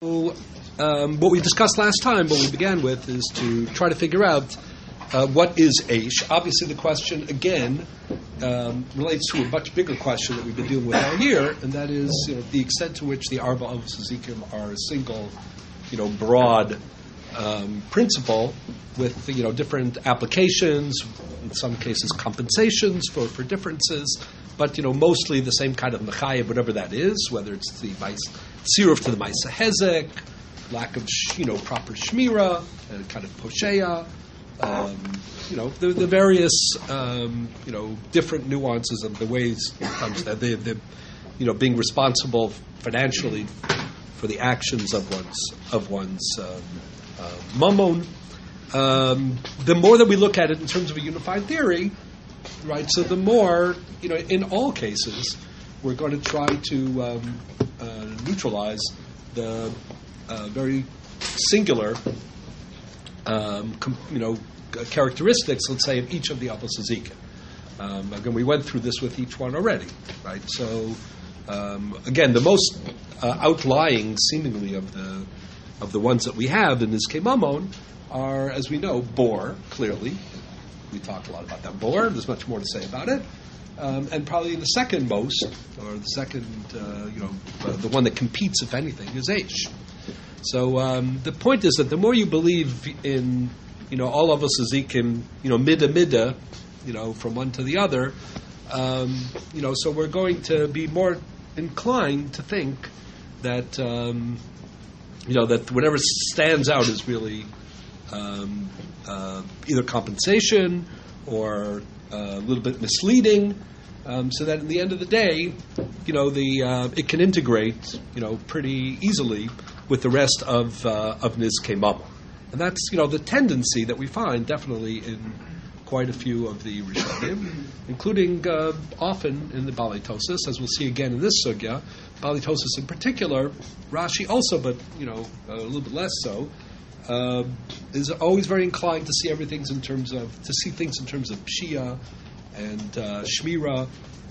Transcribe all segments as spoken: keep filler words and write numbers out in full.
Um, what we discussed last time, what we began with, is to try to figure out uh, what is Aish. Obviously, the question, again, um, relates to a much bigger question that we've been dealing with all year, and that is, you know, the extent to which the Arba of Zikim are a single, you know, broad um, principle with, you know, different applications, in some cases compensations for, for differences, but, you know, mostly the same kind of mechayev, whatever that is, whether it's the tziruf to the Maisa Hezek, lack of, you know, proper shmira, and kind of posheya, um, you know, the, the various, um, you know, different nuances of the ways sometimes that they, they, you know, being responsible financially for the actions of one's of one's um, uh, mammon. Um, the more that we look at it in terms of a unified theory, right? So the more, you know, in all cases, we're going to try to um, uh, neutralize the uh, very singular, um, com- you know, characteristics, let's say, of each of the Avos Zikim. Um, again, we went through this with each one already, right? So, um, again, the most uh, outlying, seemingly, of the of the ones that we have in this Kemamon are, as we know, Bor, clearly. We talked a lot about that Bor. There's much more to say about it. Um, and probably the second most, or the second, uh, you know, uh, the one that competes, if anything, is Aish. So um, the point is that the more you believe in, you know, all of us Zikim, you know, mida mida, you know, from one to the other, um, you know, so we're going to be more inclined to think that, um, you know, that whatever stands out is really um, uh, either compensation or uh, a little bit misleading, um, so that in the end of the day, you know, the uh, it can integrate, you know, pretty easily with the rest of uh, of Nizkei Mamon. And that's, you know, the tendency that we find definitely in quite a few of the Rishonim, including uh, often in the Balei Tosas, as we'll see again in this sugya. Balei Tosas in particular, Rashi also, but, you know, a little bit less so, uh, is always very inclined to see everything in terms of, to see things in terms of Pshia and uh, Shmira.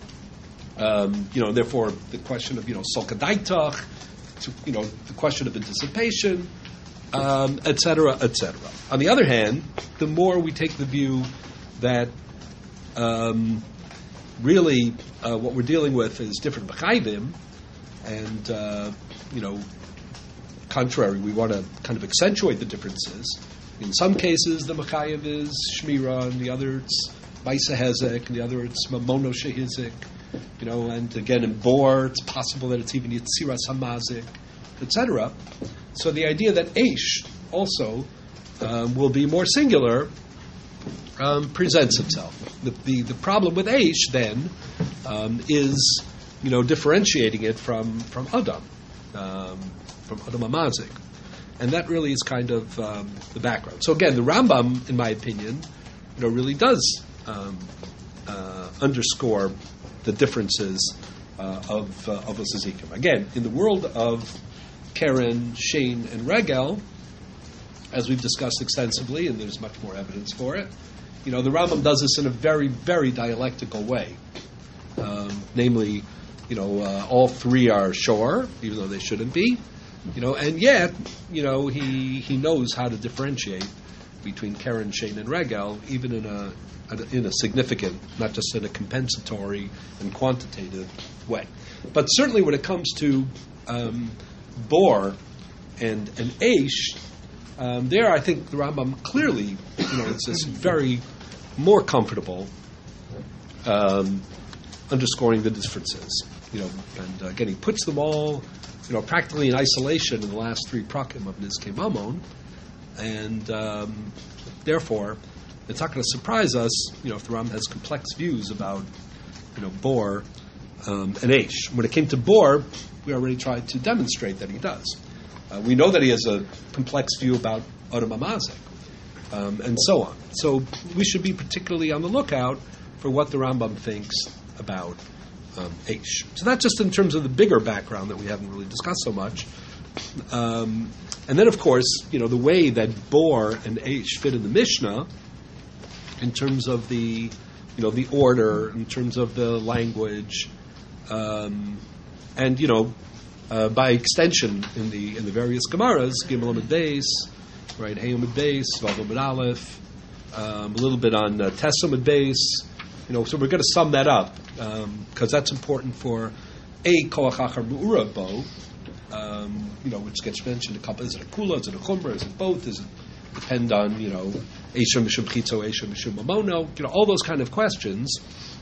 Um, you know, therefore, the question of, you know, Solkadaitach, to, you know, the question of anticipation, um, et cetera, et cetera. On the other hand, the more we take the view that um, really uh, what we're dealing with is different b'chayvim, and uh, you know, contrary, we want to kind of accentuate the differences. In some cases, the mechayev is shmira, and the other it's Maisa Hezek, and the other it's mamono shehizik. You know, and again in Bor, it's possible that it's even Yitziras Hamazik, et cetera. So the idea that Aish also um, will be more singular um, presents itself. The, the the problem with Aish then um, is, you know, differentiating it from from Adam, um, from Adam Hamazik, and that really is kind of um, the background. So again, the Rambam, in my opinion, you know, really does um, uh, underscore the differences uh, of uh, of Zikim. Again, in the world of Keren, Shane, and Regel, as we've discussed extensively, and there's much more evidence for it, you know, the Rambam does this in a very, very dialectical way. Um, namely, you know, uh, all three are shor, even though they shouldn't be, you know, and yet, you know, he he knows how to differentiate between Keren, Shane, and Regel, even in a in a significant, not just in a compensatory and quantitative way. But certainly when it comes to um, Bor and, and Aish, um, there I think the Rambam clearly, you know, is just very more comfortable um, underscoring the differences. You know, and uh, again, he puts them all, you know, practically in isolation in the last three prakim of Nizkei Mamon, and um, therefore, it's not going to surprise us, you know, if the Rambam has complex views about, you know, Bor um, and Aish. When it came to Bor, we already tried to demonstrate that he does. Uh, we know that he has a complex view about Adam Hamazik, um, and so on. So we should be particularly on the lookout for what the Rambam thinks about um, Aish. So that's just in terms of the bigger background that we haven't really discussed so much. Um, and then, of course, you know, the way that Bor and Aish fit in the Mishnah, in terms of the, you know, the order, in terms of the language, um, and, you know, uh, by extension, in the in the various Gemaras, Gimel Amud Beis, right, Hey Amud Beis, Vav Amud Aleph, um, a little bit on uh, Tes Amud Beis. You know, so we're going to sum that up because um, that's important for a Koach Achar Me'ura Bo. Um, you know, which gets mentioned a couple. Is it a kula? Is it a chumrah? Is it both? Does it depend on, you know, Eisha Mishum Chitzo, Eisha Mishum Mamono? You know, all those kind of questions.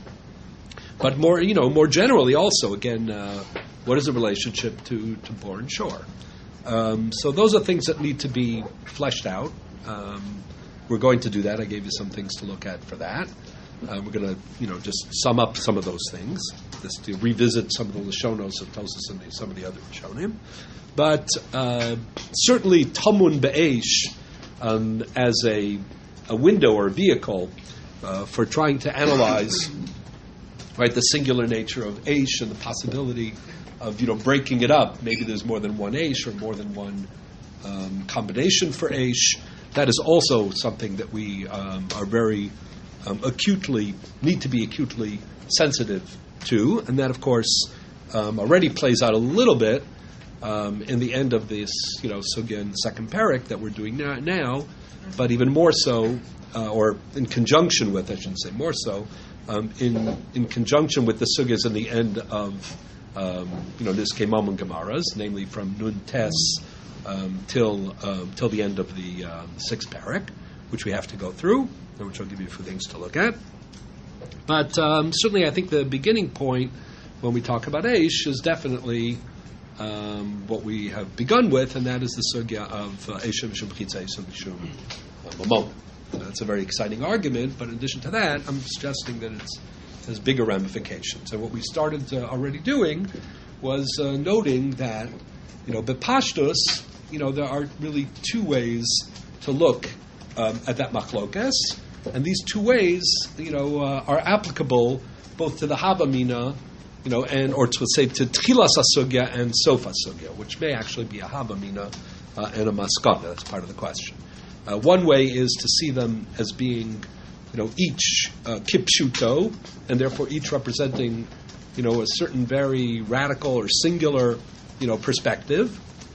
But more, you know, more generally, also, again, uh, what is the relationship to to bor and shor? Um, so those are things that need to be fleshed out. Um, we're going to do that. I gave you some things to look at for that. Uh, we're going to, you know, just sum up some of those things, just to revisit some of the Lashonos of Tosas and the, some of the other Lashonim. But uh, certainly Tamun Be'esh um, as a, a window or a vehicle uh, for trying to analyze, right, the singular nature of Eish and the possibility of, you know, breaking it up. Maybe there's more than one Eish or more than one um, combination for Eish. That is also something that we um, are very Um, acutely, need to be acutely sensitive to, and that, of course, um, already plays out a little bit um, in the end of this, you know, sugya in the second parak that we're doing now, now but even more so, uh, or in conjunction with, I shouldn't say more so, um, in in conjunction with the sugyas in the end of, um, you know, this Kemamon Gemaras, namely from Nun Tes um, till um, till the end of the um, sixth parak, which we have to go through, and which I'll give you a few things to look at. But um, certainly I think the beginning point when we talk about Eish is definitely um, what we have begun with, and that is the sugya of Eish Mishum Chitza, Eish Mishum Mamon. That's a very exciting argument, but in addition to that, I'm suggesting that it's, it has bigger ramifications. And what we started uh, already doing was uh, noting that, you know, Bepashtus, you know, there are really two ways to look Um, at that machlokes, and these two ways, you know, uh, are applicable both to the havamina, you know, and or to say to tchilas asugya and sof asugya, which may actually be a havamina uh, and a maskana. That's part of the question. Uh, one way is to see them as being, you know, each uh, kipshuto, and therefore each representing, you know, a certain very radical or singular, you know, perspective,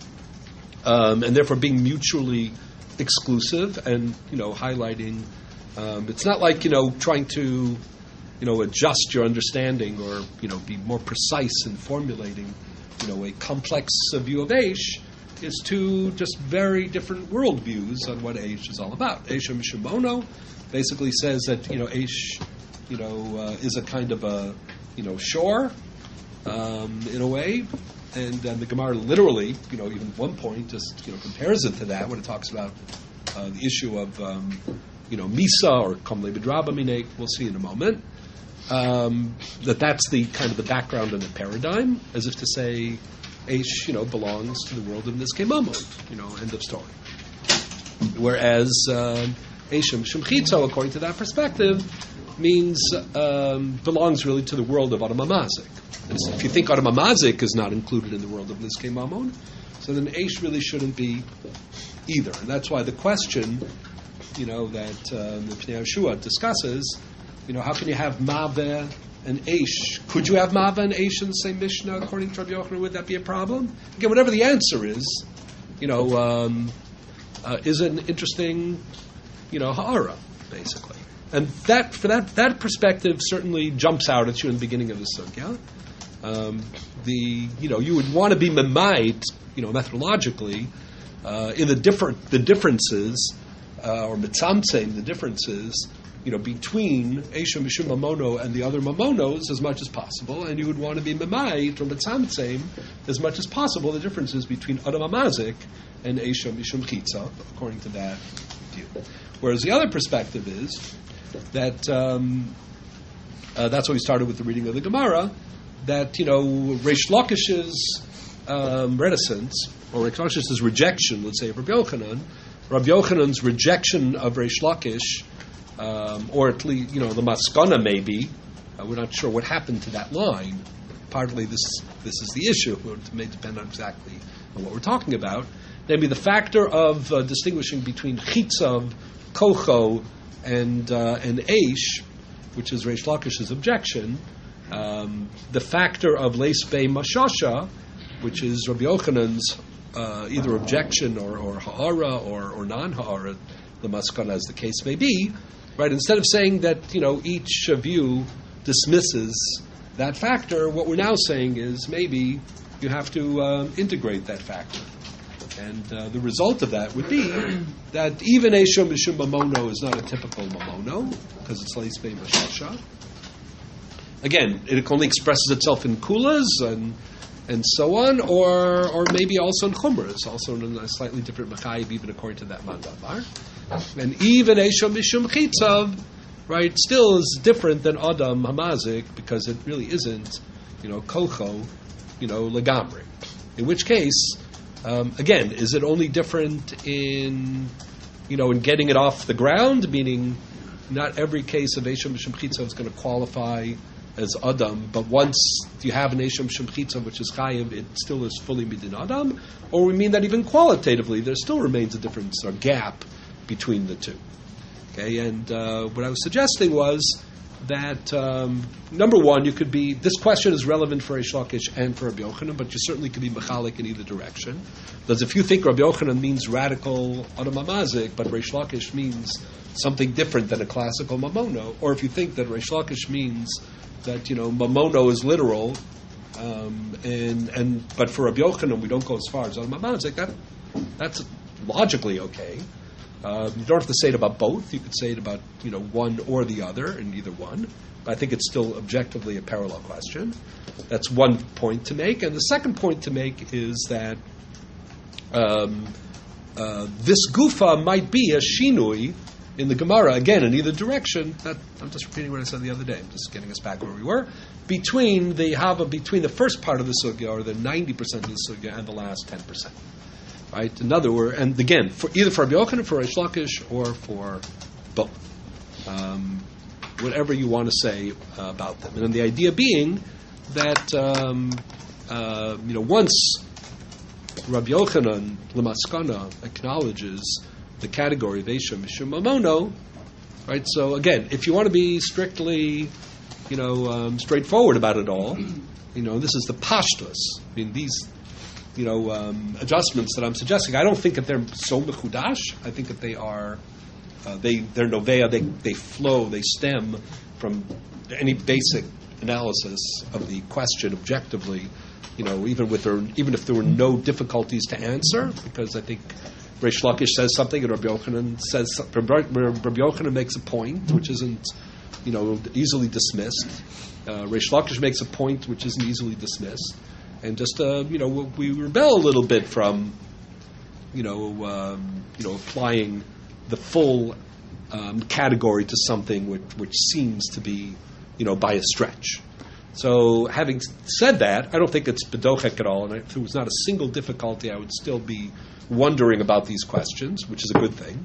um, and therefore being mutually exclusive and, you know, highlighting. Um, it's not like, you know, trying to, you know, adjust your understanding or, you know, be more precise in formulating, you know, a complex uh, view of Eish. Is two just very different worldviews on what Eish is all about. Eish Mishumono basically says that, you know, Eish, you know, uh, is a kind of a, you know, shore um, in a way. And um, the Gemara literally, you know, even at one point just, you know, compares it to that when it talks about uh, the issue of, um, you know, Misa or Komle Bidraba Minek. We'll see in a moment. Um, that that's the kind of the background and the paradigm, as if to say, Eish, you know, belongs to the world of Nizkei Mamon, you know, end of story. Whereas um, Eish Mishum Chitzo, according to that perspective, means um, belongs really to the world of Adam Amazik. So if you think Adam Amazik is not included in the world of Nizkei Mamon, so then Eish really shouldn't be either. And that's why the question, you know, that um, the Pnei Yeshua discusses, you know, how can you have Maveh and Eish? Could you have Maveh and Eish in the same Mishnah, according to Rabbi Yochanan? Would that be a problem? Again, whatever the answer is, you know, um, uh, is an interesting, you know, ha'ara, basically. And that, for that, that perspective certainly jumps out at you in the beginning of the sugya. Um, the, you know, you would want to be memait, you know, methodologically, uh, in the different, the differences, uh, or mitzamtzem, the differences, you know, between Eisha Mishum Mamono and the other Mamonos as much as possible, and you would want to be memait or mitzamtzem as much as possible the differences between Adam Amazik and Eisha Mishum Chitza, according to that view. Whereas the other perspective is that um, uh, that's why we started with the reading of the Gemara, that, you know, Reish Lakish's um, reticence, or Reish Lakish's rejection, let's say, of Rabbi Yochanan, Rabbi Yochanan's rejection of Reish Lakish, um, or at least, you know, the Maskana maybe, uh, we're not sure what happened to that line. Partly this this is the issue. It may depend on exactly on what we're talking about. Namely, the factor of uh, distinguishing between Chitzav, Kocho, and uh, and Eish, which is Reish Lakish's objection, um, the factor of Leis Bei Mashasha which is Rabbi Yochanan's uh, either objection or, or ha'ara or, or non-ha'ara, the maskana as the case may be, right? Instead of saying that, you know, each of you dismisses that factor, what we're now saying is maybe you have to um, integrate that factor. And uh, the result of that would be that even Esho Mishum Mamono is not a typical Mamono, because it's Leis Bei Mashasha. Again, it only expresses itself in Kulas and and so on, or or maybe also in Chumras, also in a slightly different Machayib, even according to that Mandamar. And even Esho Mishum Chitzav, right, still is different than Adam Hamazik, because it really isn't, you know, Kocho, you know, Legamri. In which case, Um, again, is it only different in, you know, in getting it off the ground? Meaning, not every case of Eshem Mishum Chitzav is going to qualify as Adam, but once you have an Eshem Mishum Chitzav, which is Chayiv, it still is fully Midin Adam? Or we mean that even qualitatively, there still remains a difference or gap between the two. Okay, and uh, what I was suggesting was that, um, number one, you could be, this question is relevant for Reish Lakish and for Rabbi Yochanan, but you certainly could be mechalik in either direction. Because if you think Rabbi Yochanan means radical Adam Hamazik, but Reish Lakish means something different than a classical Mamono, or if you think that Reish Lakish means that, you know, Mamono is literal, um, and and but for Rabbi Yochanan we don't go as far as Adam Hamazik, that, that's logically okay. Uh, you don't have to say it about both. You could say it about, you know, one or the other, and either one. But I think it's still objectively a parallel question. That's one point to make. And the second point to make is that um, uh, this gufa might be a shinui in the Gemara, again, in either direction. That, I'm just repeating what I said the other day. I'm just getting us back where we were. Between the Hava, between the first part of the sugya, or the ninety percent of the sugya, and the last ten percent. Right? In other words, and again, for either for Rabbi Yochanan, for Reish Lakish, or for both. Um, whatever you want to say uh, about them. And then the idea being that, um, uh, you know, once Rabbi Yochanan, Lamaskana, acknowledges the category of Esha Mishum Mamono, right? So again, if you want to be strictly, you know, um, straightforward about it all, you know, this is the pashtus. I mean, these, you know, um, adjustments that I'm suggesting, I don't think that they're so mechudash. I think that they are, uh, they, they're novea, they, they flow, they stem from any basic analysis of the question objectively, you know, even with there, even if there were no difficulties to answer, because I think Reish Lakish says something and Rabbi Yochanan says, Rabbi Yochanan makes a point which isn't, you know, easily dismissed. Uh, Reish Lakish makes a point which isn't easily dismissed. And just, uh, you know, we rebel a little bit from, you know, um, you know, applying the full um, category to something which, which seems to be, you know, by a stretch. So, having said that, I don't think it's bedochek at all. And if there was not a single difficulty, I would still be wondering about these questions, which is a good thing.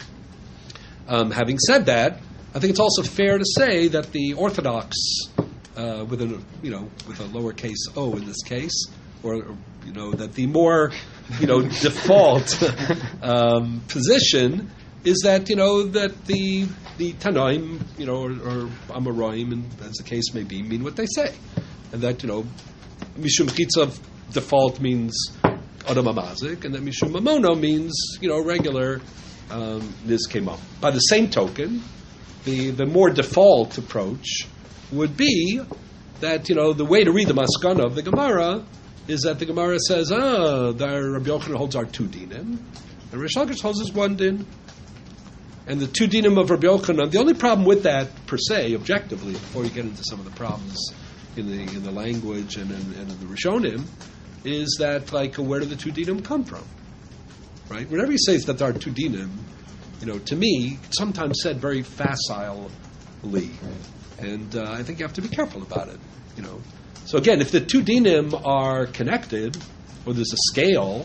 Um, having said that, I think it's also fair to say that the Orthodox, Uh, with a you know with a lowercase o in this case, or, or you know that the more you know default um, position is that you know that the the Tanaim you know or, or Amoraim, and as the case may be, mean what they say, and that you know Mishum Chitzav default means Adam Hamazik, and that Mishum Mamono means you know regular um, Niz came up. By the same token, the the more default approach would be that, you know, the way to read the maskana of the Gemara is that the Gemara says, ah, the Rabbi Yochanan holds our two dinim, and Reish Lakish holds his one din. And the two dinim of Rabbi Yochanan, the only problem with that, per se, objectively, before you get into some of the problems in the in the language and in, and in the Rishonim, is that, like, where do the two dinim come from? Right? Whenever he says that there are two dinim, you know, to me, it's sometimes said very facilely. And uh, I think you have to be careful about it, you know. So again, if the two dinim are connected, or there's a scale,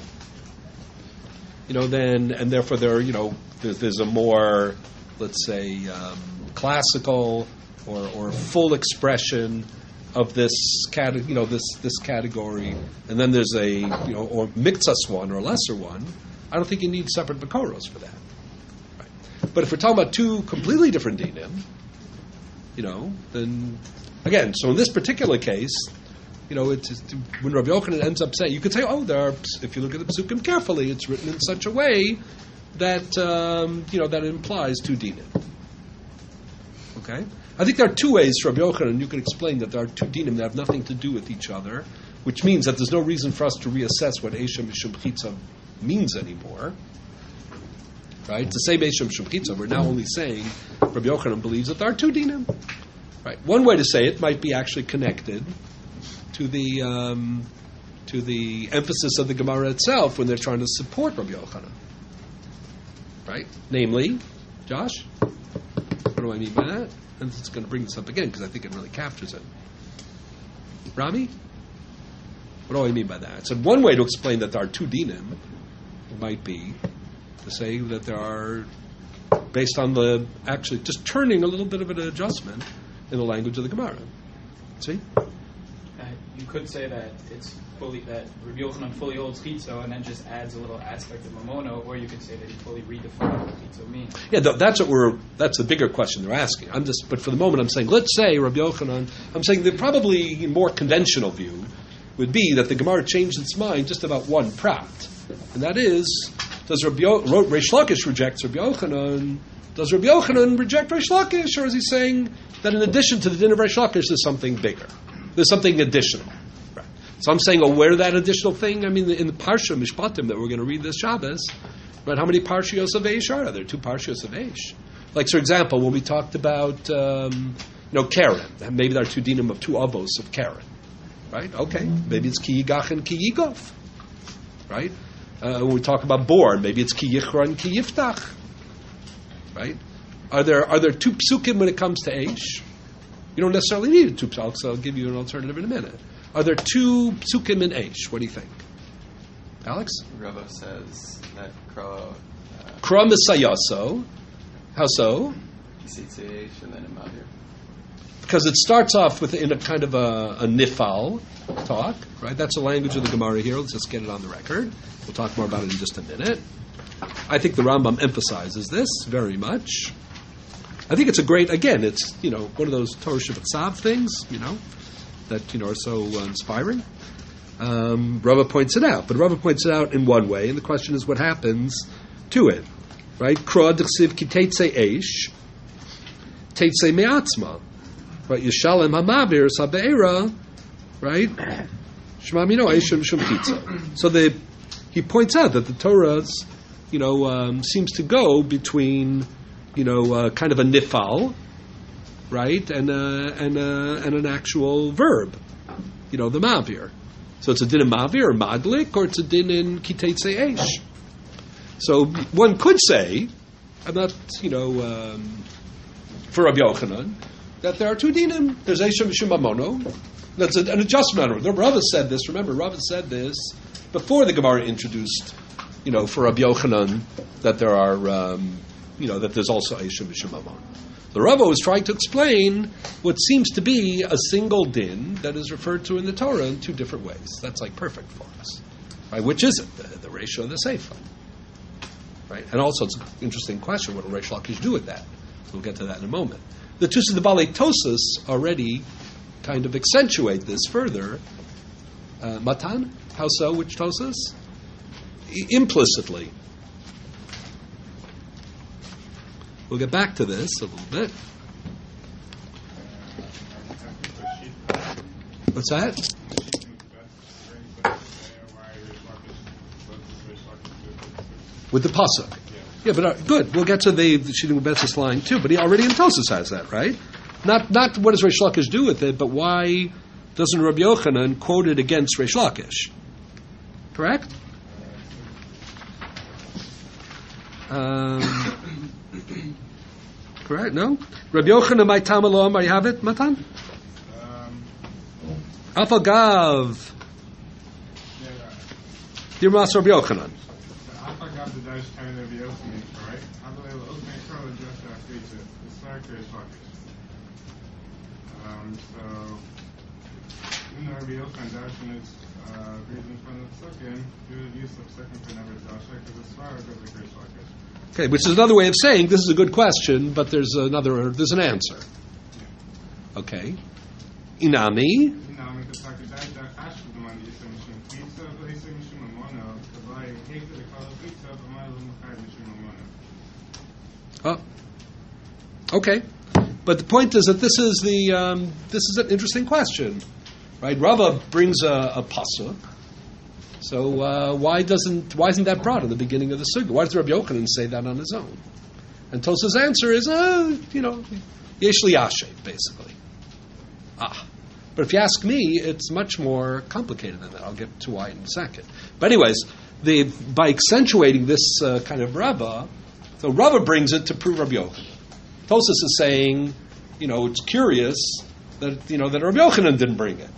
you know, then, and therefore there, you know, there's, there's a more, let's say, um, classical or, or full expression of this cat, you know, this this category, and then there's a, you know, or mixas one or a lesser one. I don't think you need separate makoros for that. Right. But if we're talking about two completely different dinim, you know, then, again, so in this particular case, you know, it's, it's when Rabbi Yochanan ends up saying, you could say, oh, there are, if you look at the psukim carefully, it's written in such a way that um, you know that it implies two dinim. Okay, I think there are two ways for Rabbi Yochanan. You could explain that there are two dinim that have nothing to do with each other, which means that there's no reason for us to reassess what Eisha Mishum Chitza means anymore. Right? To say Eisha Mishum Chitza, we're now only saying Rabbi Yochanan believes that there are two dinim. Right? One way to say it might be actually connected to the um, to the emphasis of the Gemara itself when they're trying to support Rabbi Yochanan. Right? Namely, Josh, what do I mean by that? And it's going to bring this up again because I think it really captures it. Rami? What do I mean by that? So one way to explain that there are two dinim might be to say that there are, based on the, actually just turning a little bit of an adjustment in the language of the Gemara. See? Uh, you could say that it's fully, that Rabbi Yochanan fully holds chitzo and then just adds a little aspect of mamono, or you could say that he fully redefined what chitzo means. Yeah, th- that's what we're, that's the bigger question they're asking. I'm just, but for the moment I'm saying, let's say Rabbi Yochanan, I'm saying the probably more conventional view would be that the Gemara changed its mind just about one prat. And that is, does Rabbi Yo- Reish Lakish reject Rabbi Yochanan? Does Rabbi Yochanan reject Reish Lakish? Or is he saying that in addition to the din of Reish Lakish, there's something bigger? There's something additional. Right. So I'm saying, oh, where that additional thing? I mean, in the Parsha Mishpatim that we're going to read this Shabbos, right? How many Parshios of Eish are there? There are two Parshios of Eish. Like, for example, when we talked about, um, you know, Karen, maybe there are two dinim of two avos of Karen. Right? Okay. Maybe it's ki yigach and ki yigof. Right? Uh, when we talk about born, maybe it's ki yichra and ki yiftach. Right? Are there are there two psukim when it comes to Eish? You don't necessarily need two psukim, so I'll give you an alternative in a minute. Are there two psukim in Eish? What do you think? Alex? Rava says that Kra... Uh, Kra misayaso. How so? Yitzitz and then Imavir. Because it starts off with in a kind of a, a nifal talk, right? That's the language of the Gemara here. Let's just get it on the record. We'll talk more about it in just a minute. I think the Rambam emphasizes this very much. I think it's a great, again, it's, you know, one of those Torah Shabbat things, you know, that, you know, are so uh, inspiring. Um, Rava points it out, but Rava points it out in one way, and the question is what happens to it, right? Kra d'chsiv ki teitzei eish, teitzei me'atzma. Right, Yishalem Hamavir Sabeira, right? Shema Mino Eishim Shum Chitza. So the he points out that the Torah's, you know, um, seems to go between, you know, uh, kind of a nifal, right, and uh, and uh, and an actual verb, you know, the mavir. So it's a din in mavir or madlik, or it's a din in kiteitzei eish. So one could say, I'm not, you know, um, for Rabbi Yochanan, that there are two dinim. There's Eisha Mishum Mamono. That's an adjustment. The Rava said this. Remember, Rava said this before the Gemara introduced, you know, for Rabbi Yochanan that there are, um, you know, that there's also Eisha Mishum Mamono. The Rava was trying to explain what seems to be a single din that is referred to in the Torah in two different ways. That's like perfect for us. Right? Which is it? The, the ratio of the Seifa. Right? And also, it's an interesting question. What will Reish Lakish do with that? We'll get to that in a moment. The Tusa de Balei Tosas already kind of accentuate this further. Uh, Matan? How so? Which Tosas? I- implicitly. We'll get back to this a little bit. What's that? With the pasuk. Yeah, but uh, good. We'll get to the, the Shidduch Betzis line too. But he already in Tosas has that, right? Not not what does Reish Lakish do with it, but why doesn't Rabbi Yochanan quote it against Reish Lakish? Correct? Um, correct? No? Rabbi Yochanan, my tamalom, I have it, Matan? Afagav. Dear Master Rabbi Yochanan. Um, so, in the Rabbi Yochanan darshan is reason from the Sukkim, do the use of second for never Dasha, because it's far because of Reish Lakish. Okay, which is another way of saying this is a good question, but there's another, there's an answer. Okay. Inami. Inami, the Takadai da Hashim on the Yisra Mishum Pizza, but Yisra Mishum Amono, the Vai Hate the Kala Pizza, but my little Mukhai Mishum Amono. Oh, okay. But the point is that this is the um, this is an interesting question, right? Rava brings a, a pasuk, so uh, why doesn't why isn't that brought in the beginning of the sugya? Why does Rabbi Yochanan say that on his own? And Tosa's answer is, uh, you know, yesh liyashe, basically. Ah, but if you ask me, it's much more complicated than that. I'll get to why in a second. But anyways, the by accentuating this uh, kind of Rava, so Rava brings it to prove Rabbi Yochanan. Tosas is saying, you know, it's curious that, you know, that Rabbi Yochanan didn't bring it.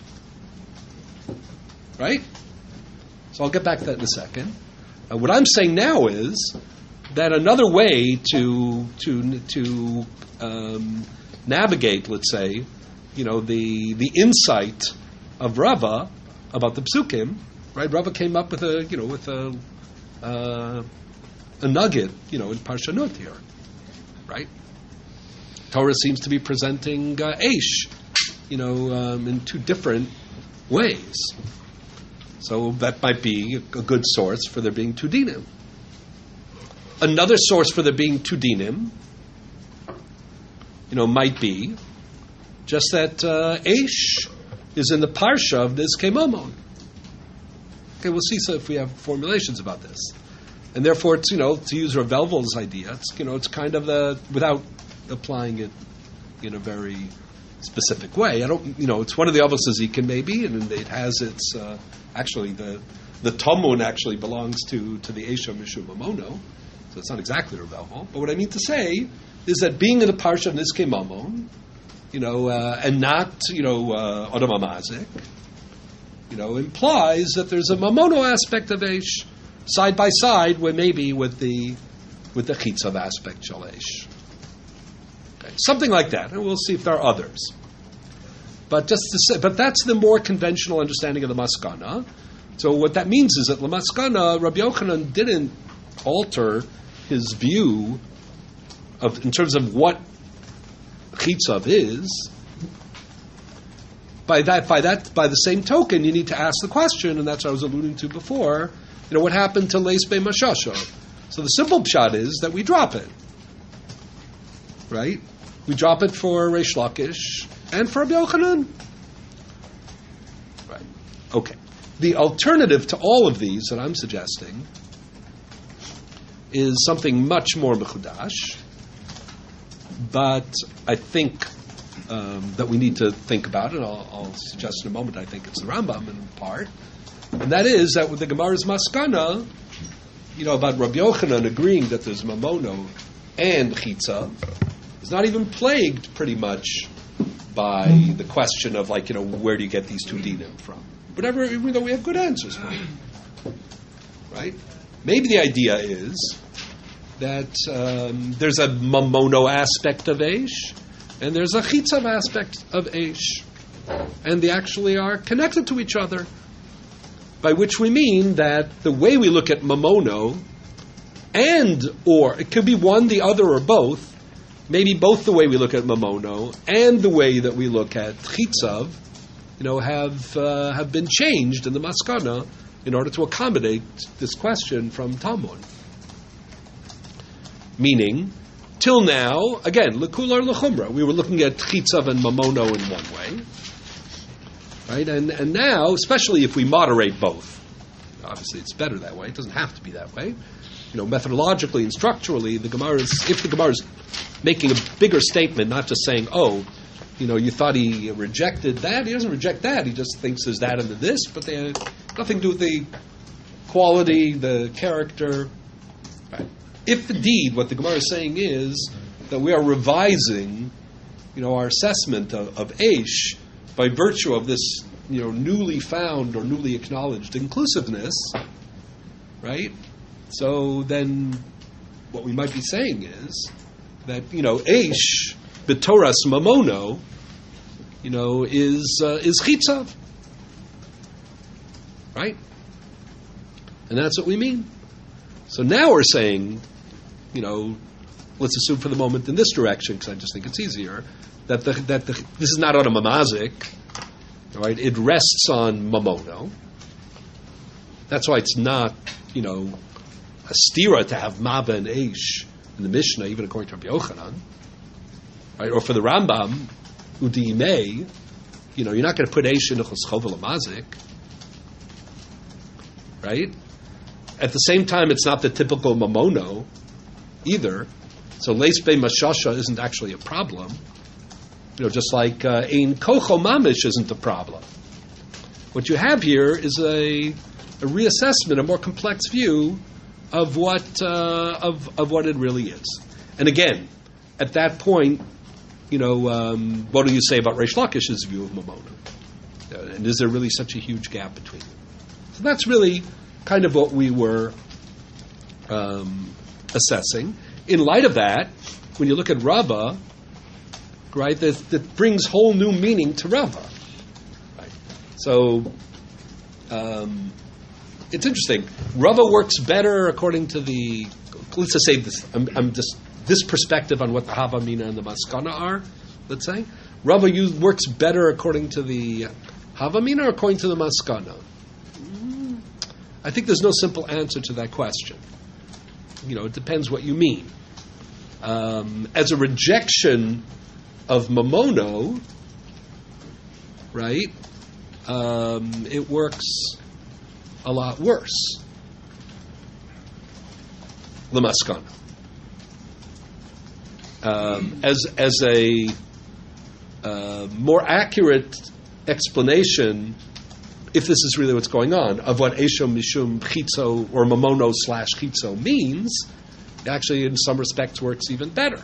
Right? So I'll get back to that in a second. Uh, what I'm saying now is that another way to to to um, navigate, let's say, you know, the the insight of Rava about the psukim, right? Rava came up with a, you know, with a uh, a nugget, you know, in Parshanut here. Right? Torah seems to be presenting uh, Eish, you know, um, in two different ways. So that might be a good source for there being two dinim. Another source for there being two dinim, you know, might be just that uh, Eish is in the parsha of Nizkei Mamon. Okay, we'll see so if we have formulations about this. And therefore, it's, you know, to use Rav Velvel's idea, it's, you know, it's kind of the, without applying it in a very specific way. I don't, you know, it's one of the avos he can maybe, and it has its, uh, actually, the the Tamun actually belongs to, to the Esha Mishum Mamono, so it's not exactly Rav Velvel. But what I mean to say is that being in the parsha of Nizkei Mamon, you know, uh, and not, you know, uh, Odom HaMazik, you know, implies that there's a Mamono aspect of Eish, side by side, with maybe with the with the chitzav aspect shalesh, okay, something like that, and we'll see if there are others. But just to say, but that's the more conventional understanding of the maskana. So what that means is that the maskana, Rabbi Yochanan didn't alter his view of in terms of what chitzav is. By that, by that, by the same token, you need to ask the question, and that's what I was alluding to before. You know, what happened to Leis Be Mashasho? So the simple pshat is that we drop it. Right? We drop it for Reish Lakish and for Rabbi Yochanan. Right. Okay. The alternative to all of these that I'm suggesting is something much more mechudash, but I think um, that we need to think about it. I'll, I'll suggest in a moment, I think it's the Rambam in part. And that is that with the Gemara's Maskana, you know, about Rabbi Yochanan agreeing that there's Mamono and Chitza, is not even plagued pretty much by the question of, like, you know, where do you get these two dinim from? Whatever, even though we have good answers for it. Right? Maybe the idea is that um, there's a Mamono aspect of Eish, and there's a Chitzav aspect of Eish, and they actually are connected to each other. By which we mean that the way we look at Mamono, and, or, it could be one, the other, or both, maybe both the way we look at Mamono and the way that we look at Chitzav, you know, have uh, have been changed in the Maskana in order to accommodate this question from Talmud. Meaning, till now, again, L'kular L'chumra, we were looking at Chitzav and Mamono in one way. Right? And and now, especially if we moderate both, obviously it's better that way. It doesn't have to be that way. You know, methodologically and structurally, the Gemara is, if the Gemara is making a bigger statement, not just saying, oh, you know, you thought he rejected that. He doesn't reject that. He just thinks there's that and this, but they have nothing to do with the quality, the character. Right. If indeed what the Gemara is saying is that we are revising, you know, our assessment of, of Eish by virtue of this, you know, newly found or newly acknowledged inclusiveness, right? So then what we might be saying is that, you know, Eish, B'Toras Mamono, you know, is uh, is Chitzav. Right? And that's what we mean. So now we're saying, you know, let's assume for the moment in this direction, because I just think it's easier, that the, that the, this is not on a mamazik, right? It rests on mamono. That's why it's not, you know, a stira to have maba and eish in the Mishnah, even according to Rabbi Yochanan, right? Or for the Rambam, udiyimei, you know, you're not going to put eish in a choschova lamazik, right? At the same time, it's not the typical mamono either. So leis be mashasha isn't actually a problem. You know, just like uh, ein kocho mamish isn't a problem. What you have here is a, a reassessment, a more complex view of what uh, of of what it really is. And again, at that point, you know, um, what do you say about Reish Lakish's view of Mamona? Uh, and is there really such a huge gap between them? So that's really kind of what we were um, assessing. In light of that, when you look at Rabbah, right, that, that brings whole new meaning to Rabbah. Right? So um, it's interesting. Rabbah works better according to the, let's just say this, I'm, I'm just, this perspective on what the Havamina and the Maskana are, let's say. Rabbah use, works better according to the Havamina or according to the Maskana? I think there's no simple answer to that question. You know, it depends what you mean. Um, as a rejection of Mamono, right, um, it works a lot worse. Lamaskana. Um, as as a uh, more accurate explanation, if this is really what's going on, of what Esho Mishum Chitzo or Mamono slash Chitzo means, it actually in some respects works even better.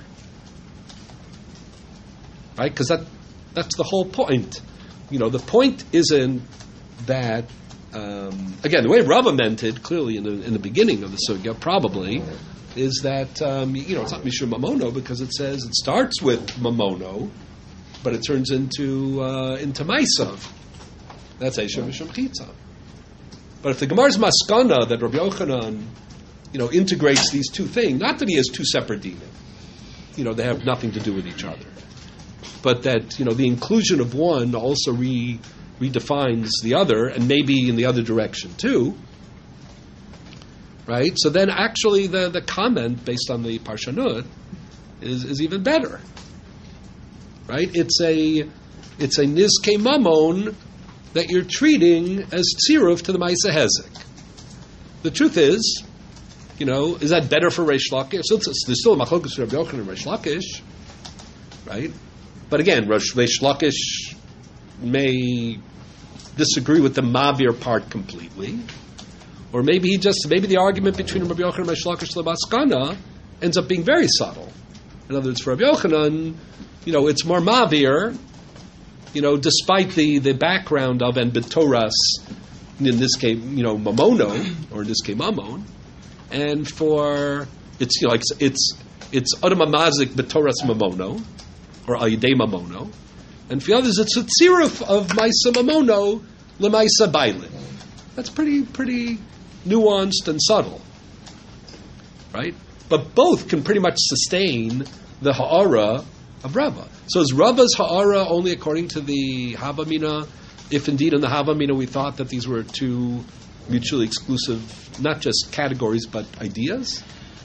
Right? Because that that's the whole point. You know, the point isn't that, um, again, the way Rabbah meant it, clearly in the, in the beginning of the Sugya, probably, is that, um, you know, it's not Mishum Mamono because it says it starts with Mamono, but it turns into uh, into Maisav. That's Esha Mishum Chitza. But if the Gemara's Maskana that Rabbi Yochanan, you know, integrates these two things, not that he has two separate dinim, you know, they have nothing to do with each other, but that, you know, the inclusion of one also re, redefines the other, and maybe in the other direction too, right? So then actually the, the comment based on the Parshanut is, is even better, right? It's a it's a Nizke Mamon that you're treating as tziruf to the Maisa Hezek. The truth is, you know, is that better for Reish Lakish? So there's still a machlokus for Rabbi Yochanan and Reish Lakish, right? But again, Reish Lakish may disagree with the Mavir part completely, or maybe he just maybe the argument between Rabbi Yochanan and Reish Lakish and Maskana ends up being very subtle. In other words, for Rabbi Yochanan, you know, it's more Mavir. You know, despite the, the background of and betoras, in this case, you know, mamono, or in this case, mamon, and for it's you know, like it's it's adamamazik betoras mamono, or ayidei mamono, and for others it's a tziruf of maisa mamono lemaisa bailin. That's pretty pretty nuanced and subtle, right? But both can pretty much sustain the ha'ara of Rabbah. So is Rabbah's ha'ara only according to the Havamina, if indeed in the Havamina we thought that these were two mutually exclusive, not just categories, but ideas?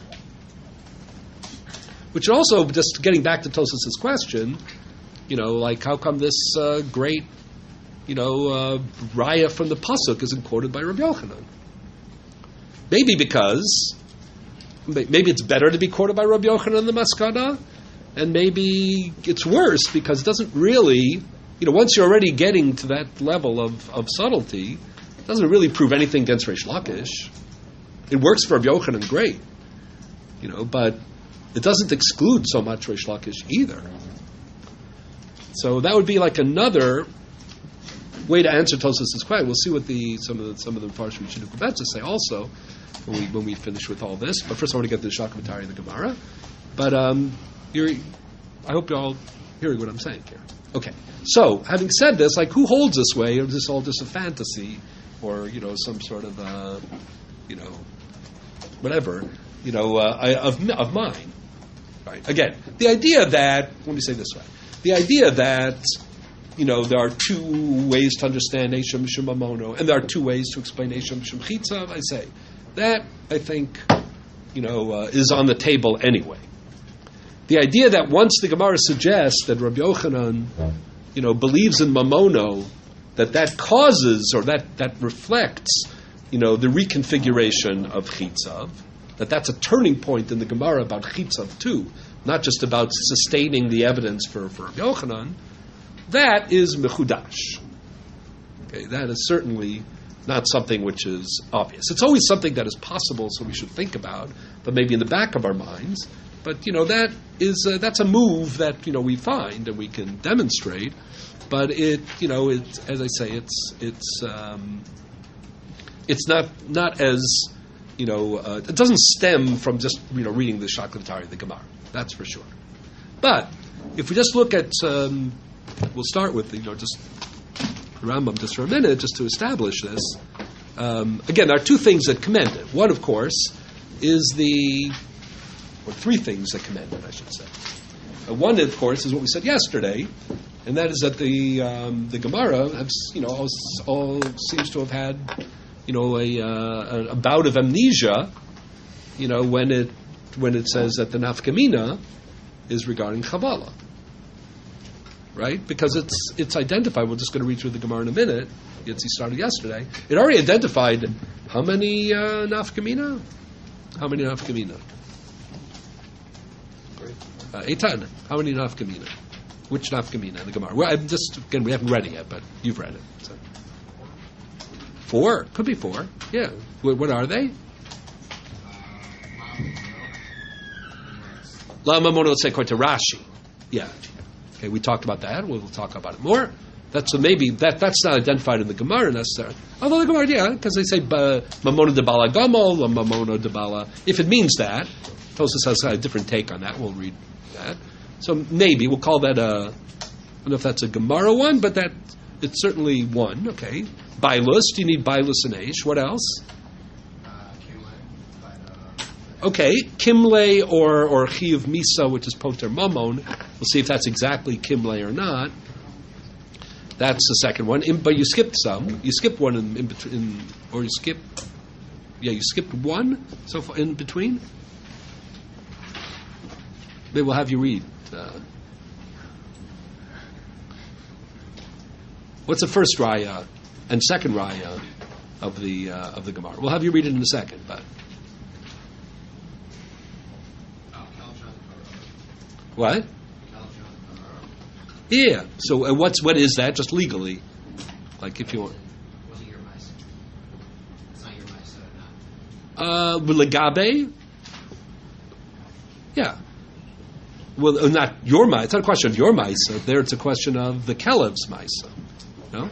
Which also, just getting back to Tosafos' question, you know, like how come this uh, great, you know, uh, raya from the Pasuk isn't quoted by Rabbi Yochanan? Maybe because, maybe it's better to be quoted by Rabbi Yochanan than the Maskana, and maybe it's worse because it doesn't really, you know, once you're already getting to that level of, of subtlety, it doesn't really prove anything against Reish Lakish. It works for Rabbi Yochanan, great, you know, but it doesn't exclude so much Reish Lakish either. So that would be like another way to answer Tosafos' question. We'll see what the some of the some of the Farshim Shidduch Betza say also when we when we finish with all this. But first, I want to get the Shakamatari and the Gemara. But um, you're, I hope you're all hearing what I'm saying here. Okay. So, having said this, like, who holds this way? Or is this all just a fantasy, or you know, some sort of uh, you know, whatever, you know, uh, of of mine? Right. Again, the idea that let me say it this way: the idea that you know, there are two ways to understand Eisha Mishum Mamono, and there are two ways to explain Eisha Mishum Chitzav. I say that I think, you know, uh, is on the table anyway. The idea that once the Gemara suggests that Rabbi Yochanan, you know, believes in Mamono, that that causes or that, that reflects, you know, the reconfiguration of Chitzav, that that's a turning point in the Gemara about Chitzav too, not just about sustaining the evidence for, for Rabbi Yochanan, that is Mechudash. Okay, that is certainly not something which is obvious. It's always something that is possible, so we should think about, but maybe in the back of our minds. But you know that is uh, that's a move that you know we find and we can demonstrate. But it you know it as I say it's it's um, it's not not as you know uh, it doesn't stem from just you know reading the Shaklatari, the Gemara. That's for sure. But if we just look at um, we'll start with you know just Rambam just for a minute just to establish this. Um, again, there are two things that commend it. One, of course, is the or three things that commend it, I should say. Uh, one, of course, is what we said yesterday, and that is that the um, the Gemara has, you know, all, all seems to have had, you know, a, uh, a bout of amnesia, you know, when it when it says that the nafkamina is regarding Chavala, right? Because it's it's identified. We're just going to read through the Gemara in a minute. It's he started yesterday. It already identified how many uh, nafkamina, how many nafkamina. Uh, Eitan, how many nafkamina? Which nafkamina in the Gemara? Well, I'm just again, we haven't read it yet, but you've read it. So. Four, could be four. Yeah. What, what are they? Lama mono, let's say according to Rashi. Yeah. Okay, we talked about that. We'll, we'll talk about it more. That's so maybe that that's not identified in the Gemara necessarily. Although the Gemara, yeah, because they say mamono de bala gamol or mamono de bala. If it means that, Tosfos has a different take on that. We'll read that. So maybe we'll call that a. I don't know if that's a Gemara one, but that it's certainly one. Okay, Bailus. Do you need Bailus and Aish? What else? Okay, Kimle or or Chiyuv Misa, which is Poter Mamon. We'll see if that's exactly Kimle or not. That's the second one. In, but you skipped some. You skipped one in, in between, or you skipped. Yeah, you skipped one so far in between. Maybe we'll have you read. Uh, what's the first raya and second raya of the uh, of the Gemara? We'll have you read it in a second, but. What? Yeah. So uh, what's what is that? Just legally, like if you want. Wasn't your mice? It's not your mice, Uh, legabe. Yeah. Well, uh, not your mice. It's not a question of your mice. There, it's a question of the Kelev's mice. No.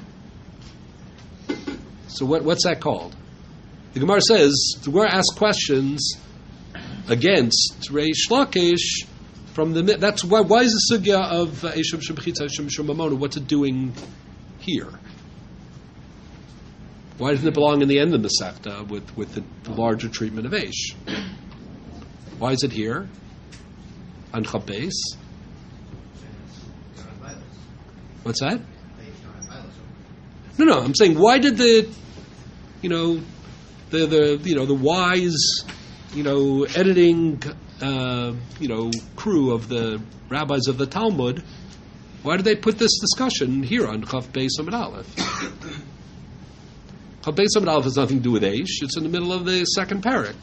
So what what's that called? The Gemara says the Gemara asks questions against Reish Lakish. From the that's why why is the sugya of Eisham Shemchitza Eisham Shemamona? What's it doing here? Why doesn't it belong in the end of the Masechta with with the, the larger treatment of Eish? Why is it here on Chabes? What's that? No, no. I'm saying why did the you know the the you know the wise you know editing. Uh, you know, crew of the rabbis of the Talmud, why did they put this discussion here on Chav Beis Amud Aleph? Chav Beis Amud Aleph has nothing to do with Eish. It's in the middle of the second parak.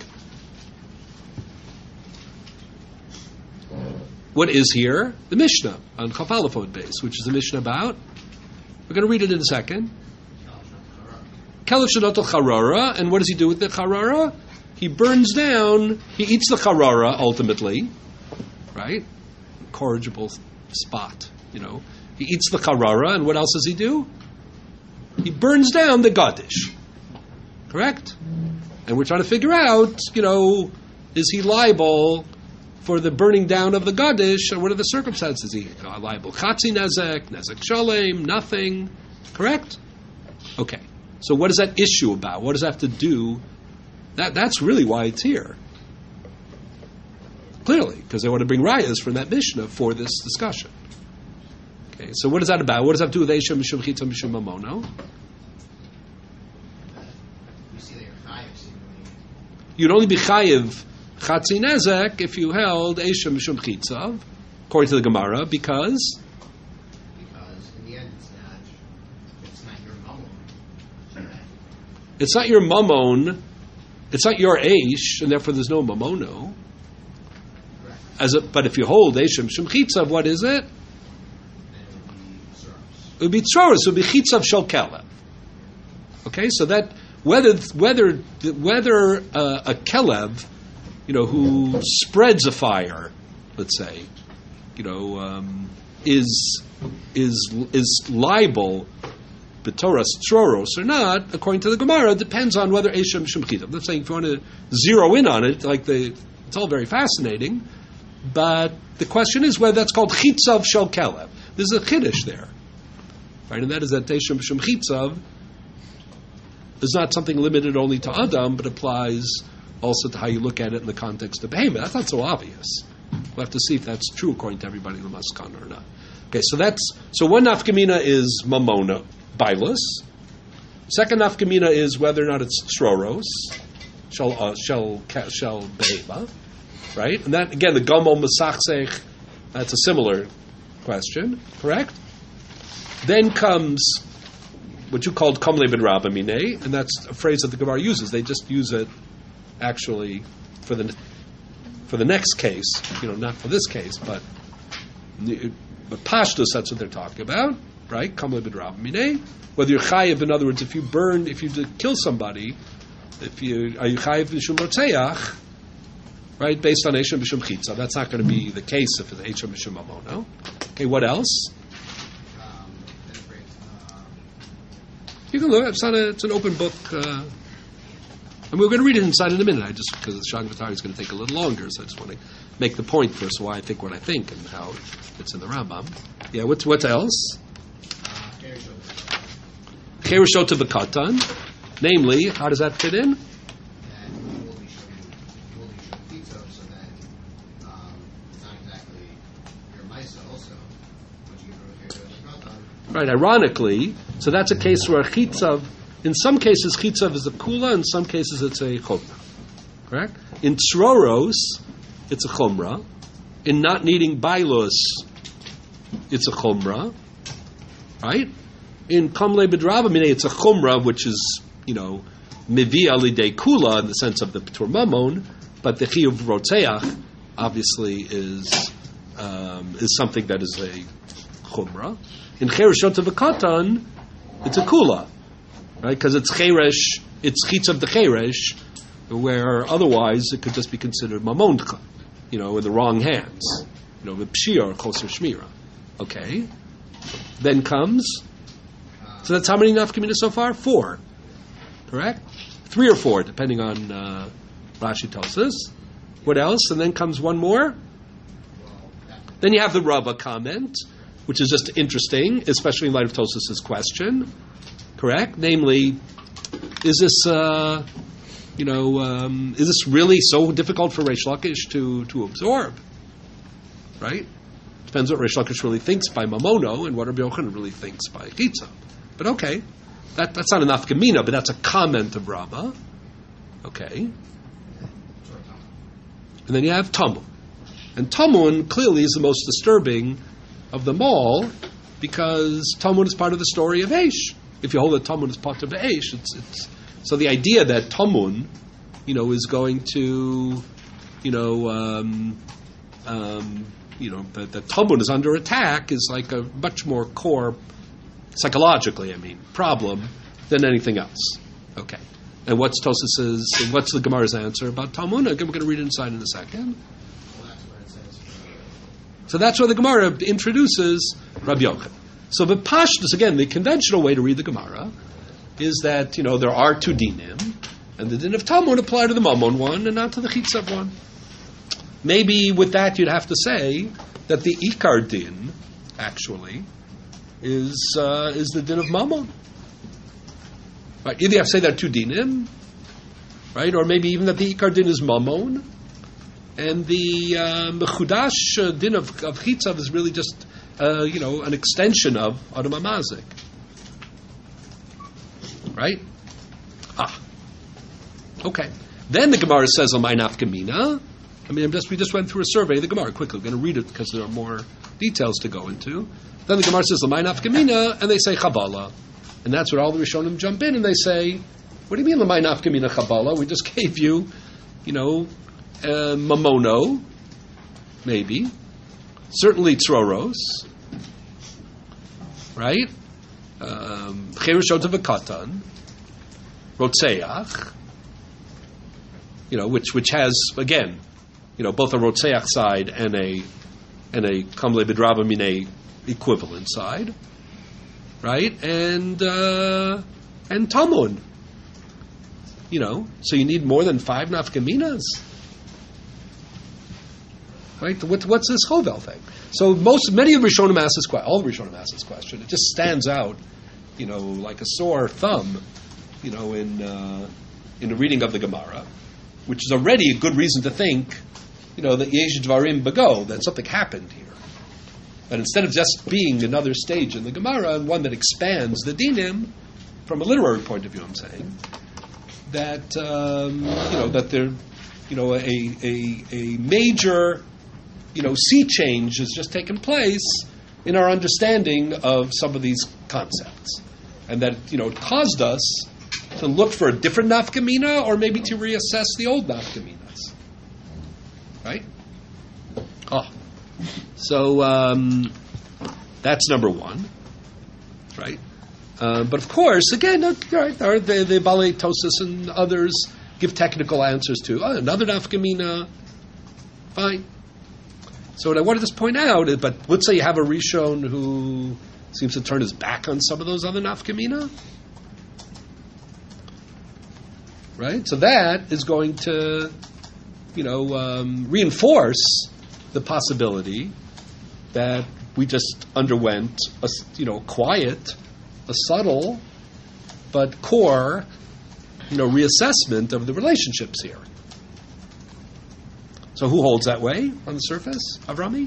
What is here? The Mishnah on Chav Aleph Amud Beis, which is the Mishnah about. We're going to read it in a second. Kelev Shenotel Charara, and what does he do with the Charara? He burns down, he eats the charara ultimately, right? Corrigible spot, you know. He eats the charara, and what else does he do? He burns down the gadish. Correct? And we're trying to figure out, you know, is he liable for the burning down of the gadish, and what are the circumstances? Is he liable? Chatzi nezek, nezek shalem, nothing. Correct? Okay. So what is that issue about? What does that have to do? That that's really why it's here. Clearly, because they want to bring rayas from that Mishnah for this discussion. Okay, so what is that about? What does that have to do with Eisha Mishum Chitza Mishum Mamono? You see that you're chayiv, seemingly. You'd only be chayiv Chatzi Nezek if you held Eisha Mishum Chitza, according to the Gemara, because Because in the end, it's not, it's not your mamon. it's not your mamon, it's not your Eish, and therefore there's no mamono. Correct. As a, but if you hold Eisha Mishum Chitza, what is it? Then it would be It suros. would be tzoros. It would be chitzav shel kelev. Okay, so that whether whether whether uh, a kelev, you know, who spreads a fire, let's say, you know, um, is is is liable b'toras tzoros or not, according to the Gemara, depends on whether Eisha Mishum Chitzav. I'm not saying if you want to zero in on it, like the it's all very fascinating, but the question is whether that's called chitzav shel kelev. There's a chiddush there. Right, and that is that Eisha Mishum Chitzav is not something limited only to Adam, but applies also to how you look at it in the context of behemoth. That's not so obvious. We'll have to see if that's true according to everybody in the Maskana or not. Okay, so that's so one nafkamina is mamona, bilus. Second nafkamina is whether or not it's stroros, shel uh, shel shel behema, right? And that again, the gomel masachsech. That's a similar question, correct? Then comes what you called kamle ben rabba minei, and that's a phrase that the Gemara uses. They just use it actually for the for the next case, you know, not for this case, but but pashtus, that's what they're talking about, right? Kamle ben rabba minei. Whether you're chayiv, in other words, if you burn, if you kill somebody, if you are you chayiv b'shum rotzeach, right? Based on eisha b'shum chitza, that's not going to be the case if it's eisha b'shum mamono. Okay, what else? You can look. It's not a. It's an open book, uh, and we're going to read it inside in a minute. I just because the Shag Vatari is going to take a little longer, so I just want to make the point first. Why I think what I think and how it's in the Rambam. Yeah. What's what else? Cherushot v'katan, namely, how does that fit in? Right, ironically, so that's a case where chitzav, in some cases chitzav is a kula, in some cases it's a chumra. Correct? In tzroros, it's a chumra. In not needing bailos, it's a chumra. Right? In kamle b'draba minei, it's a chumra, which is, you know, mivi alidei kula in the sense of the p'tur mamon, but the chiyuv rotzeach obviously is um, is something that is a chumra. In Cherushot v'katan, it's a kula, right? Because it's cheresh, it's chitz of the cheresh, where otherwise it could just be considered mamoncha, you know, in the wrong hands, you know, v'pshir or choser shmira. Okay, then comes. So that's how many nafkamina so far? Four, correct? Three or four, depending on uh, Rashi tells us. What else? And then comes one more. Then you have the Rava comment, which is just interesting, especially in light of Tosas's question, correct? Namely, is this, uh, you know, um, is this really so difficult for Reish Lakish to, to absorb, right? Depends what Reish Lakish really thinks by Mamono and what Rabbi Yochanan really thinks by Chitza. But okay, that, that's not enough Gemina, but that's a comment of Rava. Okay. And then you have Tamun. And Tamun clearly is the most disturbing of them all, because Tamun is part of the story of Eish. If you hold that Tamun is part of the Eish, it's, it's so the idea that Tamun, you know, is going to, you know, um, um, you know, that, that Tamun is under attack is like a much more core, psychologically, I mean, problem than anything else. Okay, and what's Tosas's, what's the Gemara's answer about Tamun? Again, we're going to read it inside in a second. So that's where the Gemara introduces Rabbi Yochanan. So the Pashtus, again, the conventional way to read the Gemara is that, you know, there are two dinim, and the din of Tamun apply to the Mammon one and not to the Chitzav one. Maybe with that you'd have to say that the Ikar din, actually, is uh, is the din of Mammon. Right? Either you have to say there are two dinim, right? Or maybe even that the Ikar din is Mammon, and the Mechudash uh, din of, of Chitzav is really just uh, you know, an extension of Adam Amazik. Right? Ah. Okay. Then the Gemara says, "Amay nafkamina." I mean, I'm just, we just went through a survey of the Gemara quickly. We're going to read it because there are more details to go into. Then the Gemara says, "Amay nafkamina," and they say Chabala. And that's where all the Rishonim jump in and they say, "What do you mean, Amay nafkamina Chabala? We just gave you, you know, uh, Mamono, maybe. Certainly Tzroros. Right? Cherushot of a Katan. Rotzeach. You know, which which has, again, you know, both a Rotzeach side and a and a Kamle Bidraba Mine equivalent side. Right? And uh, and Talmud. You know, so you need more than five nafkaminas. Right? What, what's this Chovel thing? So most, many of the Rishonim ask this question. All the Rishonim ask this question. It just stands out, you know, like a sore thumb, you know, in uh, in the reading of the Gemara, which is already a good reason to think, you know, that Yesh Dvarim Bago, that something happened here. But instead of just being another stage in the Gemara, and one that expands the dinim, from a literary point of view, I'm saying, that um, you know that there, you know, a a, a major, you know, sea change has just taken place in our understanding of some of these concepts, and that, you know, it caused us to look for a different nafkamina, or maybe to reassess the old nafkaminas. Right? Oh, so um, that's number one. Right? Uh, but of course, again, right, the, the Balei Tosis and others give technical answers to oh, another nafkamina. Fine. So what I wanted to point out is, but let's say you have a Rishon who seems to turn his back on some of those other nafkamina. Right? So that is going to, you know, um, reinforce the possibility that we just underwent a, you know, quiet, a subtle, but core, you know, reassessment of the relationships here. So who holds that way on the surface? Avrami?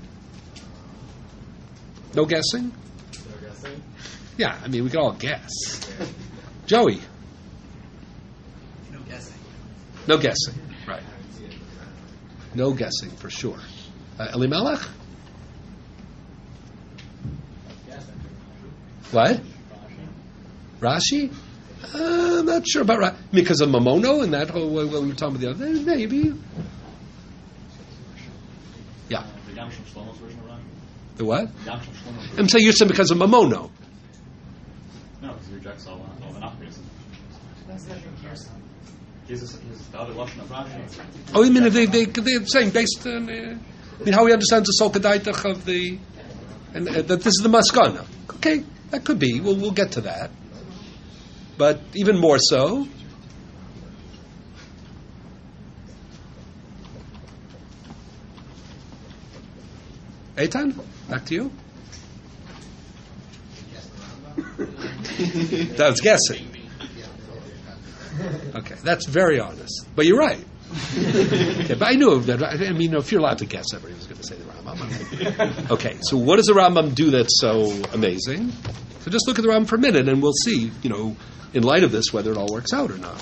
No guessing? No guessing? Yeah, I mean, we can all guess. Joey? No guessing. No guessing, right. No guessing, for sure. Uh, Elimelech? What? Rashi? Uh, I'm not sure about Rashi. Because of Mamono and that whole, what we were talking about the other day, maybe. Yeah. The what? I'm saying you're saying because of Mamono. No, because he rejects all, all the Nachris. He's the other Lashon of Rashi. Oh, you mean they, they, they're saying based on, uh, I mean, how he understands the Solkadaitach of the, and uh, that this is the Maskana. Okay, that could be. We'll, we'll get to that. But even more so, Eitan, back to you. That was guessing. Okay, that's very honest. But you're right. Okay, but I knew that. I mean, if you're allowed to guess, everybody was going to say the Rambam. Okay, so what does the Rambam do that's so amazing? So just look at the Rambam for a minute, and we'll see, you know, in light of this, whether it all works out or not.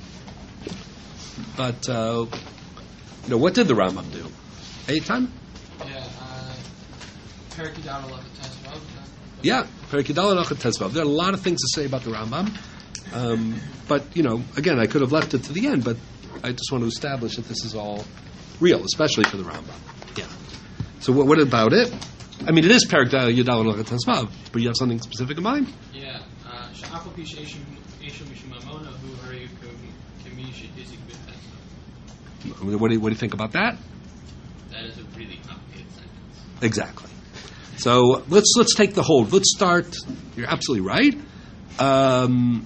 But, uh, you know, what did the Rambam do? Eitan? Yeah, uh, Perikidal Alachat Tezvav. Yeah, Perikidal Alachat Tezvav. There are a lot of things to say about the Rambam. Um, but, you know, again, I could have left it to the end, but I just want to establish that this is all real, especially for the Rambam. Yeah. So what, what about it? I mean, it is Perikidal Alachat Tezvav, but you have something specific in mind? Yeah. Sha'afal pi she'eshu mishum mamona hu hari kemi she'hizik b'tezvav. What do you, what do you think about that? That is a really complicated sentence. Exactly. So let's let's take the hold. Let's start. You're absolutely right. Um,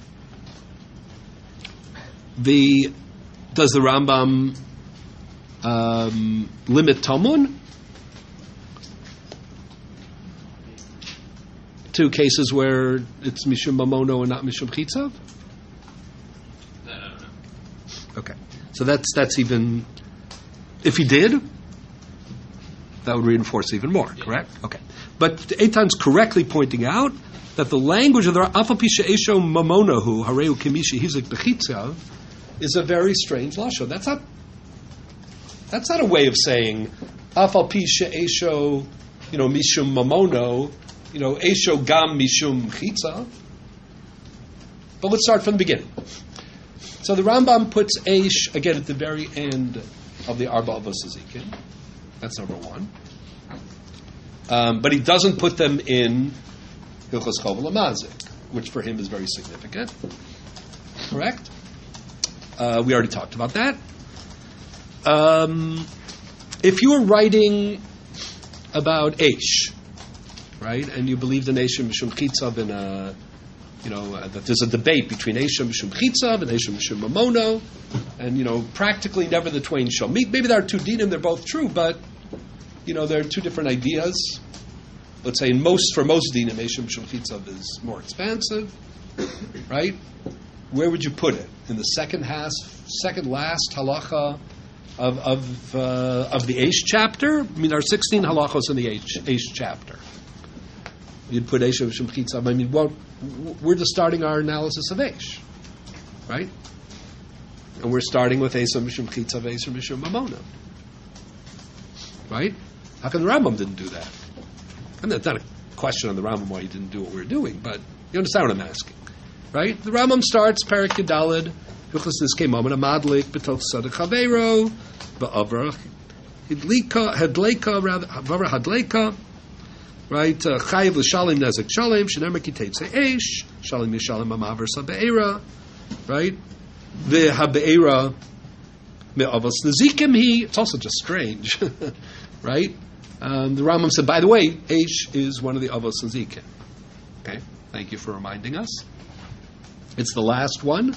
the does the Rambam um, limit Talmud to cases where it's Mishum Mamono and not Mishum Chitzav? That I don't know. Okay, so that's that's even if he did, That would reinforce even more, correct? Okay. But Eitan's correctly pointing out that the language of the Afal Pi She'esho Mamonahu Hareu Kemishi Hizik Bechitzav is a very strange lashon. That's not. That's not a way of saying Afal Pi She'esho, you know, Mishum Mamono, you know, Esho Gam Mishum Chitzav. But let's start from the beginning. So the Rambam puts Eish again at the very end of the Arba Avos Hazikin. That's number one. Um, but he doesn't put them in Hilchos Chovel Amazik, which for him is very significant. Correct? Uh, we already talked about that. Um, if you were writing about Eish, right, and you believed in Eish Mishum Chitzav in a, you know, uh, that there's a debate between Eish Mishum Chitzav and Eish Mishum Mamono, and, you know, practically never the twain shall meet. Maybe there are two dinim, they're both true, but, you know, there are two different ideas. Let's say in most, for most dinim, Eish Mishum Chitzav is more expansive, right? Where would you put it? In the second half, second last halacha of of uh, of the Eish chapter? I mean, there are sixteen halachos in the Eish, Eish chapter. You'd put Eish Mishum Chitzav. I mean, well, we're just starting our analysis of Eish, right? And we're starting with Eish Mishum Chitzav, Eish Mishum Mamona, right? How come the Rambam didn't do that? I mean, it's not a question on the Rambam why he didn't do what we're doing, but you understand what I'm asking, right? The Rambam starts Perek Yudalid. Hilchos Nizkei Mamona Madlik B'toch Tzaddik Chaveiro Ba'avra Hadleka Hadleka rather Avra Hadleka. Right, Chayiv l'shalim nezek shalim shenemar kiteitzei eish shalim yishalim amaver sabeira. Right, the habeira me'avos nezikim he. It's also just strange, right? Um, the Rambam said, by the way, eish is one of the avos nezikim. Okay, thank you for reminding us. It's the last one.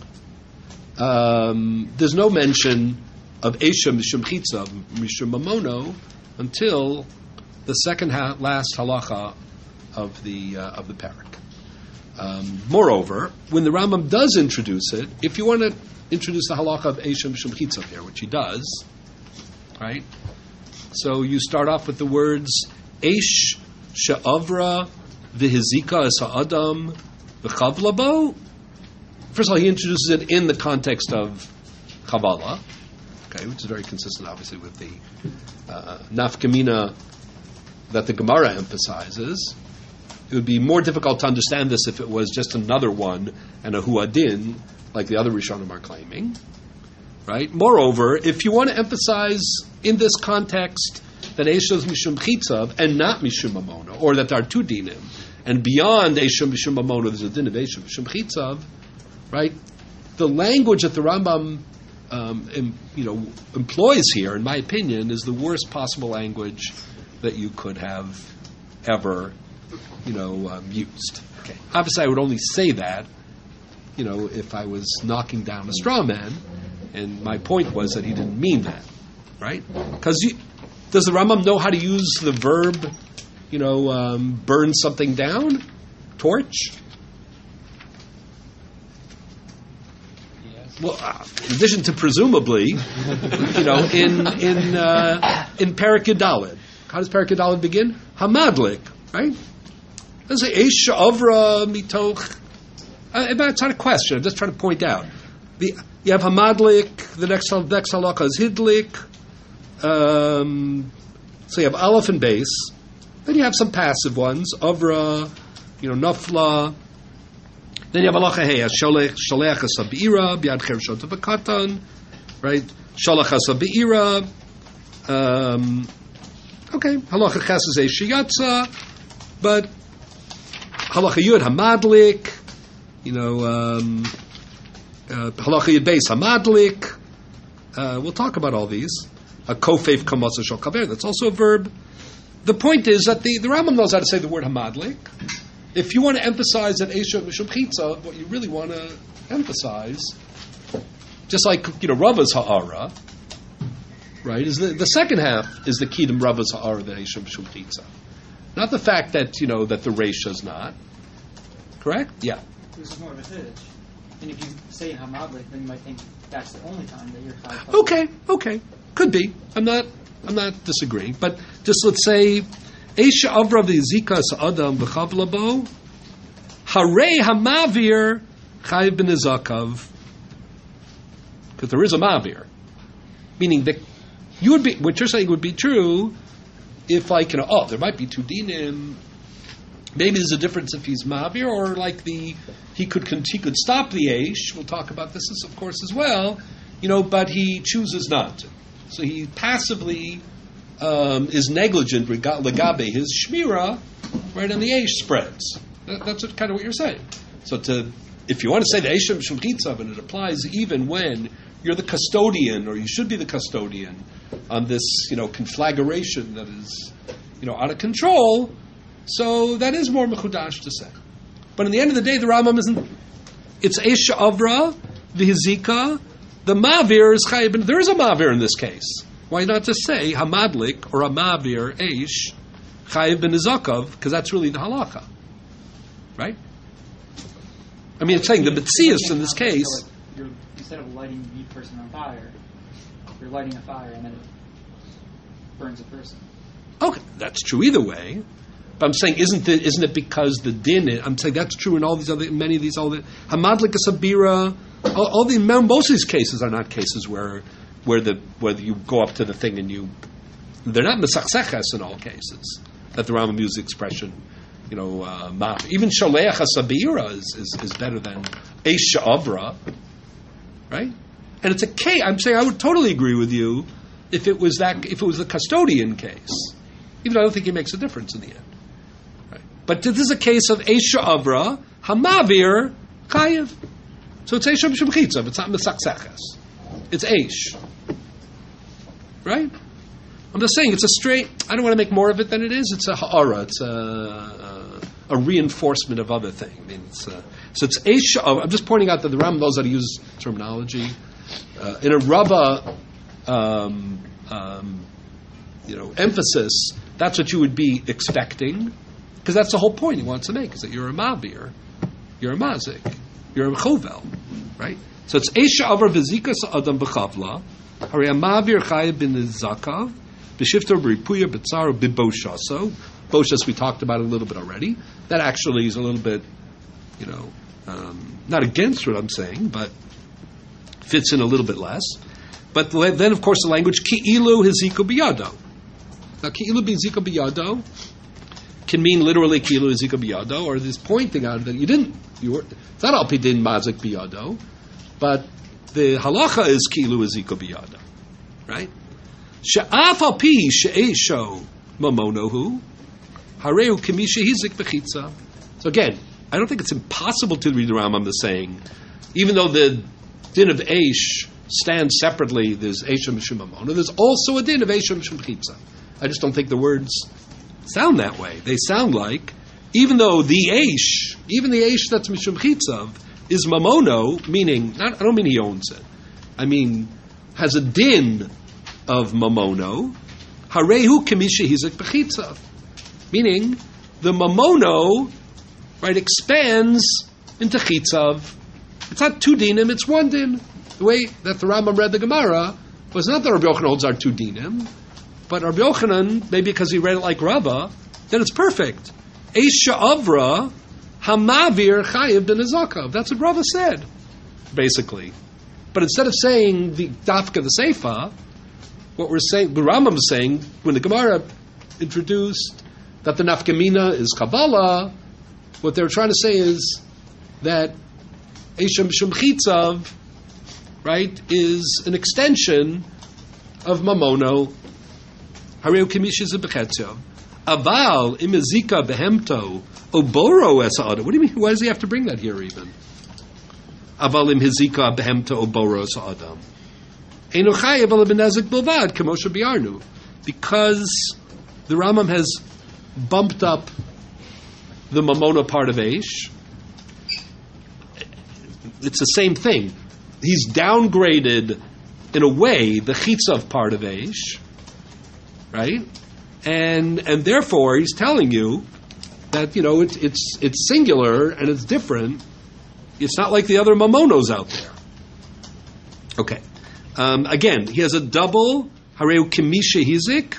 Um, there's no mention of Esha Mishum Chitzav Mishum Mamono until the second ha- last halacha of the uh, of the parak. Um, moreover, when the Rambam does introduce it, if you want to introduce the halacha of Esha Mishum Chitzav here, which he does, right? So you start off with the words Eish She'avra V'Hizika Es Ha'adam V'Chav Labo. First of all, he introduces it in the context of Chavala, okay, which is very consistent, obviously, with the uh, nafkamina that the Gemara emphasizes. It would be more difficult to understand this if it was just another one and a huadin, like the other Rishonim are claiming, right? Moreover, if you want to emphasize in this context that Eish is Mishum Chitzav and not Mishum Mamona, or that there are two dinim, and beyond Eish Mishum Mamona there's a din of Eish Mishum Chitzav, right? The language that the Rambam um, em, you know, employs here, in my opinion, is the worst possible language that you could have ever, you know, um, used. Okay. Obviously, I would only say that, you know, if I was knocking down a straw man, and my point was that he didn't mean that, right? Because does the Rambam know how to use the verb, you know, um, burn something down, torch? Well, uh, in addition to presumably, you know, in in uh, in Perek Yudalid, how does Perek Yudalid begin? Hamadlik, right? Does it Eish Avra Mitoch? Uh, that's not a question. I'm just trying to point out. The, you have Hamadlik. The next next halakha is Hidlik. Um, so you have Aleph and Beis. Then you have some passive ones. Avra, you know, Nafla. Then you have halacha hey, sholech sholech asabira biad chershot v'katan, right? Sholech asabira. Um, okay, halacha ches is a shiyatza, but halacha yud hamadlik, you know, um, uh, halacha yud beis hamadlik. Uh, we'll talk about all these. A kofev kamasa shel kaver. That's also a verb. The point is that the, the Rambam knows how to say the word hamadlik. If you want to emphasize that Esha Mishum Chitzav, what you really want to emphasize, just like, you know, Rava's Ha'ara, right, is the, the second half is the Kidam Rava's Ha'ara, the Esha Mishum Chitzav. Not the fact that, you know, that the Reisha is not. Correct? Yeah. This is more of a chiddush. And if you say Hamadlik, then you might think that's the only time that you're Chayv. Okay, okay. Could be. I'm not I'm not disagreeing, but just let's say, Eisha Avra v'Yizika Sa'adam v'Chav Labo, Harei HaMavir Chayiv b'Nizakav, because there is a Mavir, meaning that you would be, what you're saying would be true if, like, you know, oh, there might be two dinim. Maybe there's a difference if he's Mavir, or like the he could he could stop the Aish. We'll talk about this, of course, as well. You know, but he chooses not to. So he passively um, is negligent legabe his shmira, right? And the Aish spreads. That, that's what, kind of what you're saying. So to if you want to say the Aishim Shum Chitzav, and it applies even when you're the custodian, or you should be the custodian on this, you know, conflagration that is, you know, out of control. So that is more mechudash to say. But in the end of the day, the Rambam isn't. It's Eisha Avra, the Hizika, the Mavir is Chayiv. There is a Mavir in this case. Why not just say Hamadlik or a Mavir Eish Chayiv ben Nizakav, because that's really the halacha, right? I mean, it's saying the Metzius in this case. So you're, instead of lighting the person on fire, you're lighting a fire and then it burns a person. Okay, that's true either way. But I'm saying, isn't it, isn't it because the din? I'm saying that's true in all these other, many of these, all the Hamadlik Sabira, all, all the most of these cases are not cases where, where the where you go up to the thing and you, they're not mesachseches in all cases. That the Rambam uses the expression, you know, uh, ma. Even Sholeach Sabira is, is is better than Eish Avra, right? And it's a case. I'm saying I would totally agree with you if it was that if it was the custodian case, even though I don't think it makes a difference in the end. But this is a case of Eisha Avra, Hamavir, Chayiv. So it's Eisha Mishum Chitzav, it's not Mesachseches. It's Eish. Right? I'm just saying, it's a straight, I don't want to make more of it than it is, it's a Ha'ara, it's a, a, a reinforcement of other thing. I mean, it's a, so it's Eisha Avra, I'm just pointing out that the Rambam knows how to use terminology. Uh, in a Rabbah, um, um, you know, emphasis, that's what you would be expecting. Because that's the whole point he wants to make, is that you're a Mavir, you're a Mazik, you're a Chovel, right? So it's Eisha Avra V'Zika Sa'adam B'Chavla, Hari Mavir Chayiv Bin Zakav, B'Shifto B'Ripuya B'Tzaro B'Boshaso. Boshas we talked about a little bit already. That actually is a little bit, you know, um, not against what I'm saying, but fits in a little bit less. But then, of course, the language Ki'ilu Hiziko B'Yado. Now, Ki'ilu B'Ziko B'Yado can mean literally kilu ezika biyado, or this pointing out that you didn't. You were. It's not al pidin mazik biyado, but the halacha is kilu ezika biyado, right? She'af al pi she'esho mamonohu hareu kamisha hizik bechitza. So again, I don't think it's impossible to read the Rambam as saying, even though the din of eish stands separately, there's esha mishum mamono. There's also a din of esha mishum bechitza. I just don't think the words sound that way. They sound like, even though the Aish, even the Aish that's Mishum Chitzav, is Mamono, meaning, not, I don't mean he owns it, I mean, has a din of Mamono, Harehu Kamisha Hizik Bechitzav, meaning, the Mamono, right, expands into Chitzav. It's not two dinim, it's one din. The way that the Rambam read the Gemara was not that Rabbi Yochanan holds are two dinim, but Rabbi Yochanan, maybe because he read it like Rabbah, then it's perfect. Eisha Avra, Hamavir Chayiv ben Nizakav. That's what Rabbah said, basically. But instead of saying the Dafka the Seifa, what we're saying, the Rambam is saying, when the Gemara introduced that the Nafkamina is Kabbalah, what they're trying to say is that Eisha Mishum Chitzav, right, is an extension of Mamono. Hareu Kamisha Zebechetzav. Aval imezika behemto oboro esa'adam. What do you mean? Why does he have to bring that here even? Aval imezika behemto oboro esa'adam. Eino chayev ala benezik bilvad kamosha biarnu. Because the Rambam has bumped up the mamona part of Eish. It's the same thing. He's downgraded, in a way, the chitzav part of Eish. Right, and and therefore he's telling you that, you know, it's it's it's singular and it's different. It's not like the other mamonos out there. Okay, um, again, he has a double Hareu Kimisha Hizik.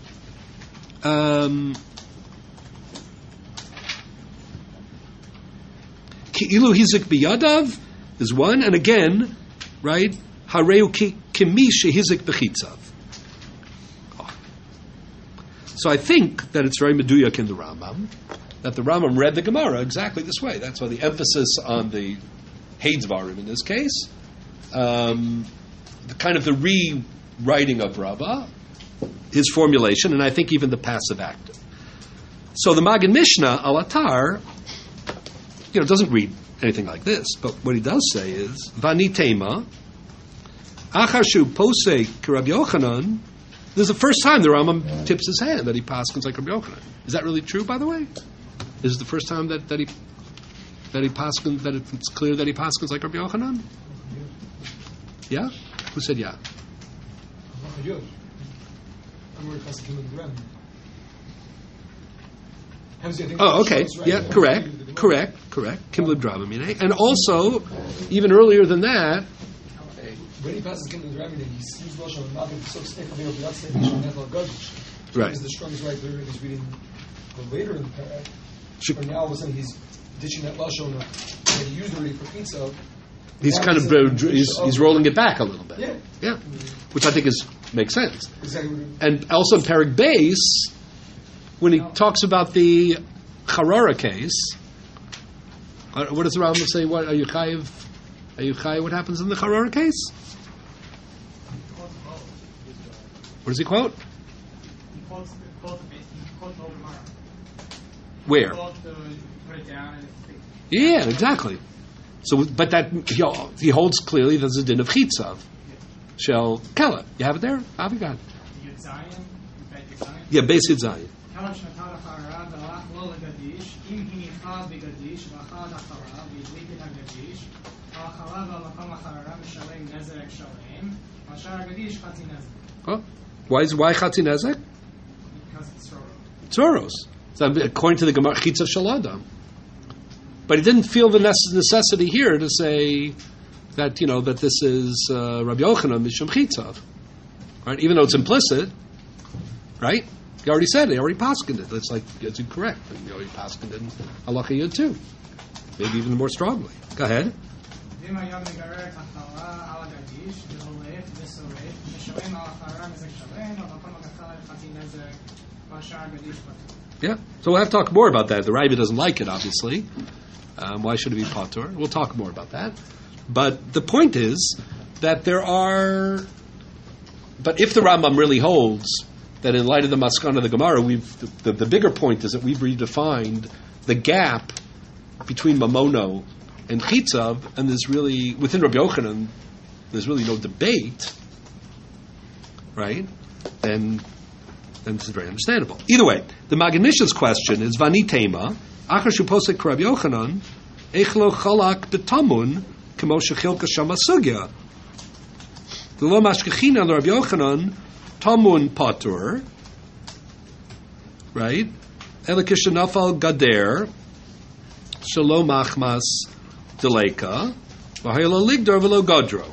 Um, Ki'ilu Hizik Biyadav is one, and again, right? Hareu Kimisha Hizik Bechitzav. So I think that it's very meduyak in the Rambam, that the Rambam read the Gemara exactly this way. That's why the emphasis on the Heidzvarim in this case, um, the kind of the rewriting of Rabbah, his formulation, and I think even the passive active. So the Magen Mishnah al Atar, you know, doesn't read anything like this, but what he does say is Vani Tema, Achashu Posei Rabbi Yochanan. This is the first time the Rambam tips his hand that he paskins like Rabbi Yochanan. Is that really true, by the way? Is it the first time that, that he that he paskins, that it's clear that he paskins like Rabbi Yochanan? Yeah? Who said yeah? Oh, okay. Yeah, correct, correct, correct. Kimlib Dravamine. And also, even earlier than that, when he passes Kimlib Dravamine, he sees Lashon and Magid, so Stech Avir B'Yatzeh, Mishon Nefal Gadish. right. Is the strongest right there, he's reading the later in the parak. But now all of a sudden he's ditching that Lashon that he used already for pizza. He's Now kind of he's- uh, he's, he's rolling it back a little bit. Yeah. Yeah, which I think is makes sense. Exactly. what he- And also in Perek Beis, when he talks about the Charara case, uh, what does the Rambam say? What are you chayiv? Are you chayiv? What happens in the Charara case? What does he quote? He quotes, he quotes, he quotes the whole Gemara. Where? He quotes the, put it down and it's Yeah, exactly. So, but that he, he holds clearly there's a din of chitzav. Shel kela. You have it there? Avigan. Yud Zayin, in fact, Yud Zayin. Yeah, base Yud Zayin. כמה שנתן אחריו והלך לו לגדיש, אם היא נבחר בגדיש ואחד אחריו והדליק את הגדיש, האחריו והמקום אחריו משלם נזק שלם, מאשר הגדיש חצי נזק. Oh, why is why chatzin nezek? Because it's Torah. Tzoros. So according to the Gemara, chitzav shaladam. But he didn't feel the necess- necessity here to say that you know that this is uh, Rabbi Yochanan mishum chitzav, right? Even though it's implicit, right? He already said it. He already paskined it. It's like it's incorrect. And he already paskined it in halacha yud too, maybe even more strongly. Go ahead. ואם היה מגרר את החלה על הגדיש, והולך ושורף, משלם על החלה נזק שלם, והמקום הגחל חצי נזק, מאשר הגדיש פטור. Yeah. So we'll have to talk more about that. The Rebbe doesn't like it, obviously. Um, why should it be patur? We'll talk more about that. But the point is that there are. But if the Rambam really holds that in light of the Maskana of the Gemara, we've the, the, the bigger point is that we've redefined the gap between Mamono and Chitzav, and there's really within Rabbi Yochanan, there's really no debate, right? And and this is very understandable. Either way, the Magen Mishnah's question is Vani Tema, Achar Shu Posek Rabbi Yochanan, Echlo Chalak B'Tamun, Kemo Shechilka Shama Sugya. The Lo Mashkechina Rabbi Yochanan, Tamun Patur, right? Elikishanafal Gader, Shalom Achmas Deleka, Vahayla Ligdor Velo Godro.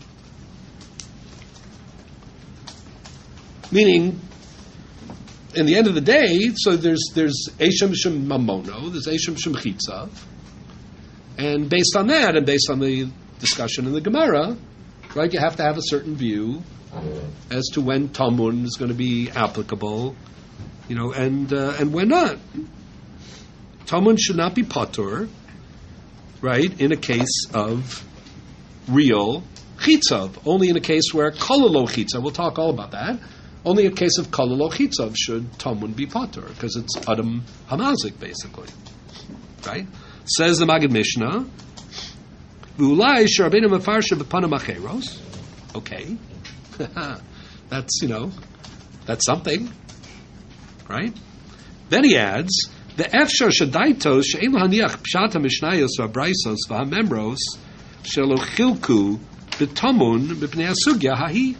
Meaning, in the end of the day, so there's there's Eshem Shem Mamono, there's Eshem Shem Chitzav, and based on that, and based on the discussion in the Gemara, right, you have to have a certain view as to when Tamun is going to be applicable, you know, and uh, and when not. Tamun should not be patur, right, in a case of real Chitzav, only in a case where kololo Chitzav, we'll talk all about that. Only in case of kololo chitzav should tamun be patur, because it's adam hamazik, basically. Right? Says the Maggid Mishnah, V'ulai sh'rabbeinu mefarsha b'panam acheros. Okay. That's, you know, that's something. Right? Then he adds, the efshar shadaitos she'en haniach pshat ha-mishnayos v'abraisos v'ha-memros shelo chilku b'tamun b'pnei asugya hahi.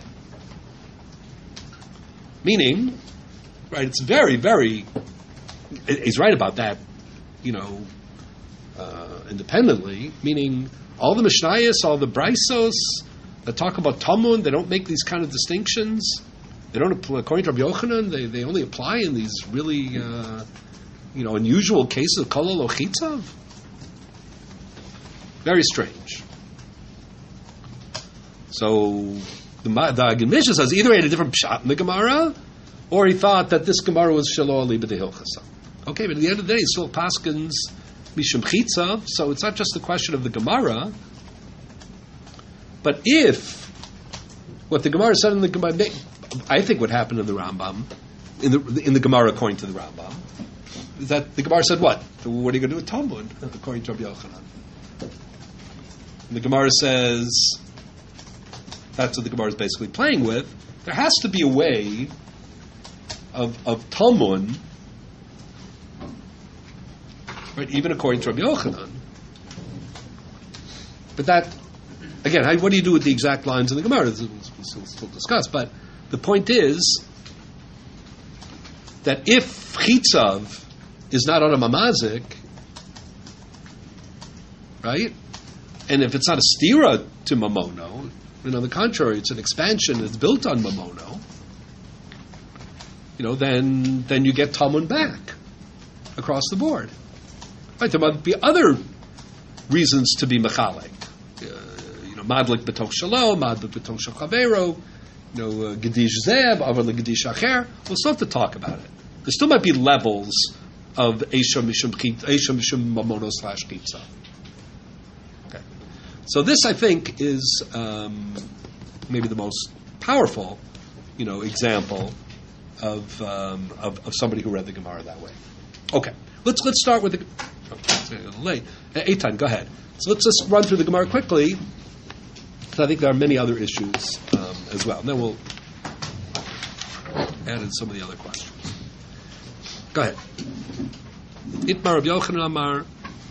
Meaning, right, it's very, very, he's right about that, you know, uh, independently, meaning all the Mishnayos, all the Braisos that talk about Tamun, they don't make these kind of distinctions, They don't apply, according to Rabbi Yochanan, they, they only apply in these really, uh, you know, unusual cases of kol lo chitzav. Very strange. So the the Mishnah says either he had a different pshat in the Gemara, or he thought that this Gemara was shelo ali b'dehilchasa. Okay, but at the end of the day, it's still paskins mishum chitzav. So it's not just the question of the Gemara, but if what the Gemara said in the Gemara, I think what happened in the Rambam, in the in the Gemara according to the Rambam, is that the Gemara said what? What are you going to do with Talmud according to Rabbi Yochanan? And the Gemara says that's what the Gemara is basically playing with. There has to be a way of of Talmud, right? Even according to Rabbi Yochanan. But that, again, how, what do you do with the exact lines in the Gemara? We'll, we'll still discuss. But the point is that if chitzav is not on a mamazik, right, and if it's not a stira to mamono, and on the contrary, it's an expansion that's built on mamono, you know, then then you get Talmud back across the board. Right? There might be other reasons to be mechalek. Uh, you know, madlik b'toch shalom, madlik b'toch shel chavero, you know, uh, gedish zeb, avar legedish acher. We'll still have to talk about it. There still might be levels of Eisha Mishum Eisha Mishum Mamono slash Chitza. Okay, so this I think is um, maybe the most powerful, you know, example of, um, of of somebody who read the Gemara that way. Okay, let's let's start with the. Oh, it's a little late. Uh, Eitan, go ahead. So let's just run through the Gemara quickly, because I think there are many other issues um, as well. And then we'll add in some of the other questions. Go ahead. Itmar Rabbi Yochanan Amar.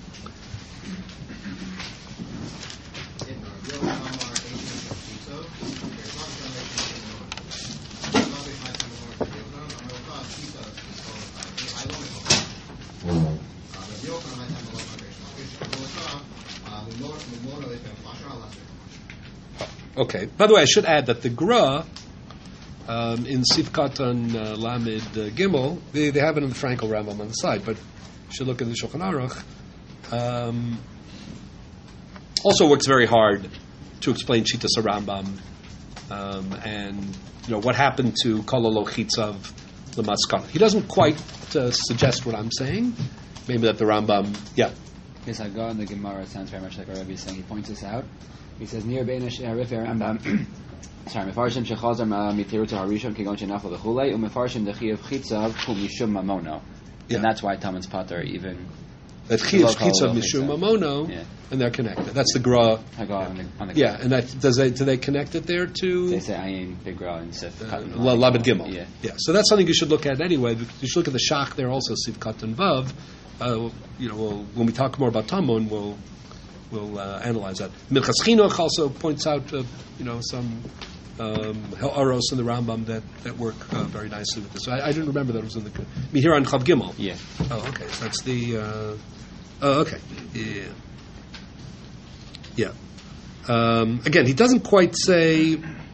Okay. By the way, I should add that the Gra um, in Sifkatan uh, Lamed uh, Gimel, they, they have it in the Frankel Rambam on the side, but you should look at the Shulchan Aruch. Um, also works very hard to explain Shitas Rambam um, and you know what happened to Kol Lo Chitzav L'Maskana. He doesn't quite uh, suggest what I'm saying. Maybe that the Rambam, yeah. Yes, I go in the Gemara. It sounds very much like our Rebbe is saying. He points this out. He says, "Near Beinish Arif Rambam." Sorry, Mefarshim Shechazar Mitiru to Harishon Kigon Shenafel V'Chulei Umefarshim Dechiyav Chitzav Kum Mishum Mamono, and that's why Talmud's Pater even that Chiyav Chitzav Mishum Mamono, yeah. And they're connected. That's the Gra. Hagar on the, on the yeah, and that does they do they connect it there to? They say Ayin Big Gra and Sif uh, Lamed Gimel. Yeah, yeah. So that's something you should look at anyway. You should look at the Shach there also Sif Katan Vav. Uh, you know, we'll, when we talk more about Talmud, we'll we'll uh, analyze that. Minchas Chinuch also points out, uh, you know, some um, Aros in the Rambam that, that work uh, very nicely with this. So I, I didn't remember that it was in the. I mean, here on Chav Gimel. Yeah. Oh, okay. So that's the. Uh, oh, okay. Yeah. Yeah. Um, again, he doesn't quite say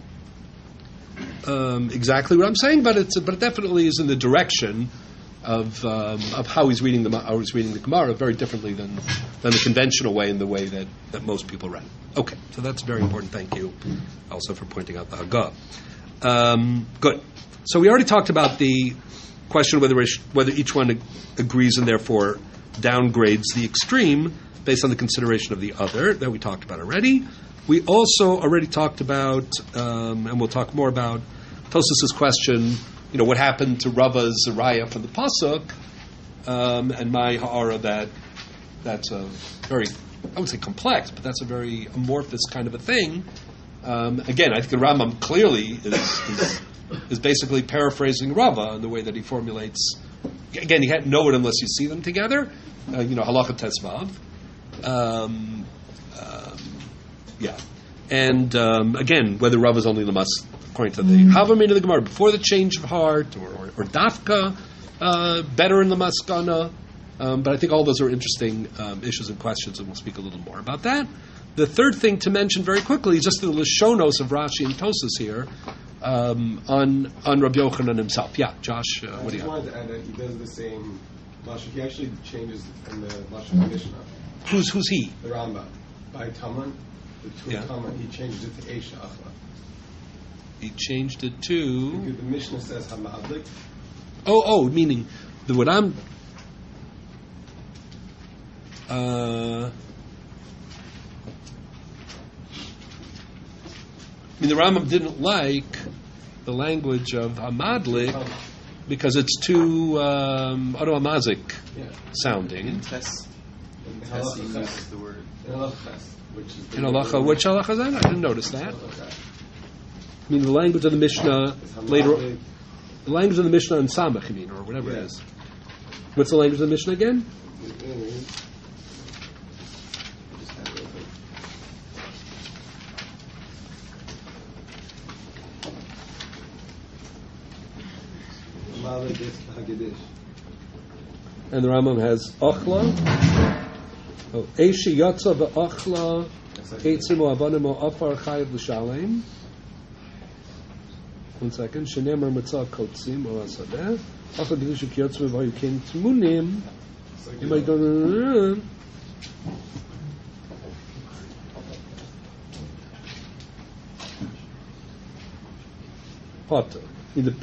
um, exactly what I'm saying, but it's but it definitely is in the direction of um, of how he's reading the how he's reading the Gemara very differently than than the conventional way in the way that, that most people read it. Okay, so that's very important. Thank you, also for pointing out the Haggah. Um, good. So we already talked about the question whether whether each one agrees and therefore downgrades the extreme based on the consideration of the other that we talked about already. We also already talked about, um, and we'll talk more about Tosas's question. You know, what happened to Rava's Raya from the Pasuk, um, and my Ha'ara that that's a very, I would say complex, but that's a very amorphous kind of a thing. Um, again, I think the Rambam clearly is, is is basically paraphrasing Rava in the way that he formulates. Again, you can't know it unless you see them together. Uh, you know, Halacha Tesvav. Um, um, yeah. And um, again, whether Rav is only Lamas according to the Havamim of the Gemara before the change of heart, or, or, or Dafka, uh, better in the Maskana. Um, but I think all those are interesting um, issues and questions, and we'll speak a little more about that. the third thing to mention very quickly is just the Lashonos of Rashi and Tosas here um, on on Rabbi Yochanan himself. Yeah, Josh, uh, I what do just you have? wanted to add that he does the same Lashon. He actually changes in the Lashon Mishnah. Who's who's he? The Rambam. By Taman, the two Yeah. Taman, he changes it to Eish Achla. He changed it to. Because the Mishnah says Hamadlik. Oh, oh, meaning the what I'm. Uh, I mean, the Rambam didn't like the language of Hamadlik because it's too um, automazic Yeah. sounding. Tess. In Tess Halacha uses Ches. the word. In Halacha Ches, which is the In halacha, which halacha is that? I didn't notice that. I mean, the language of the Mishnah later. The language of the Mishnah in Samach, you mean, or whatever Yeah. it is. What's the language of the Mishnah again? And the Rambam has Achla. Oh, Eishi Yatza v'Achla Eitzim Avanim Afar Chayiv L'Shalem. One second. Shenemar Matzah Kotzim O Asadeh. Achla Gedish Kiyotzim V'Ayukim Tmunim. Am I going? Potter. In the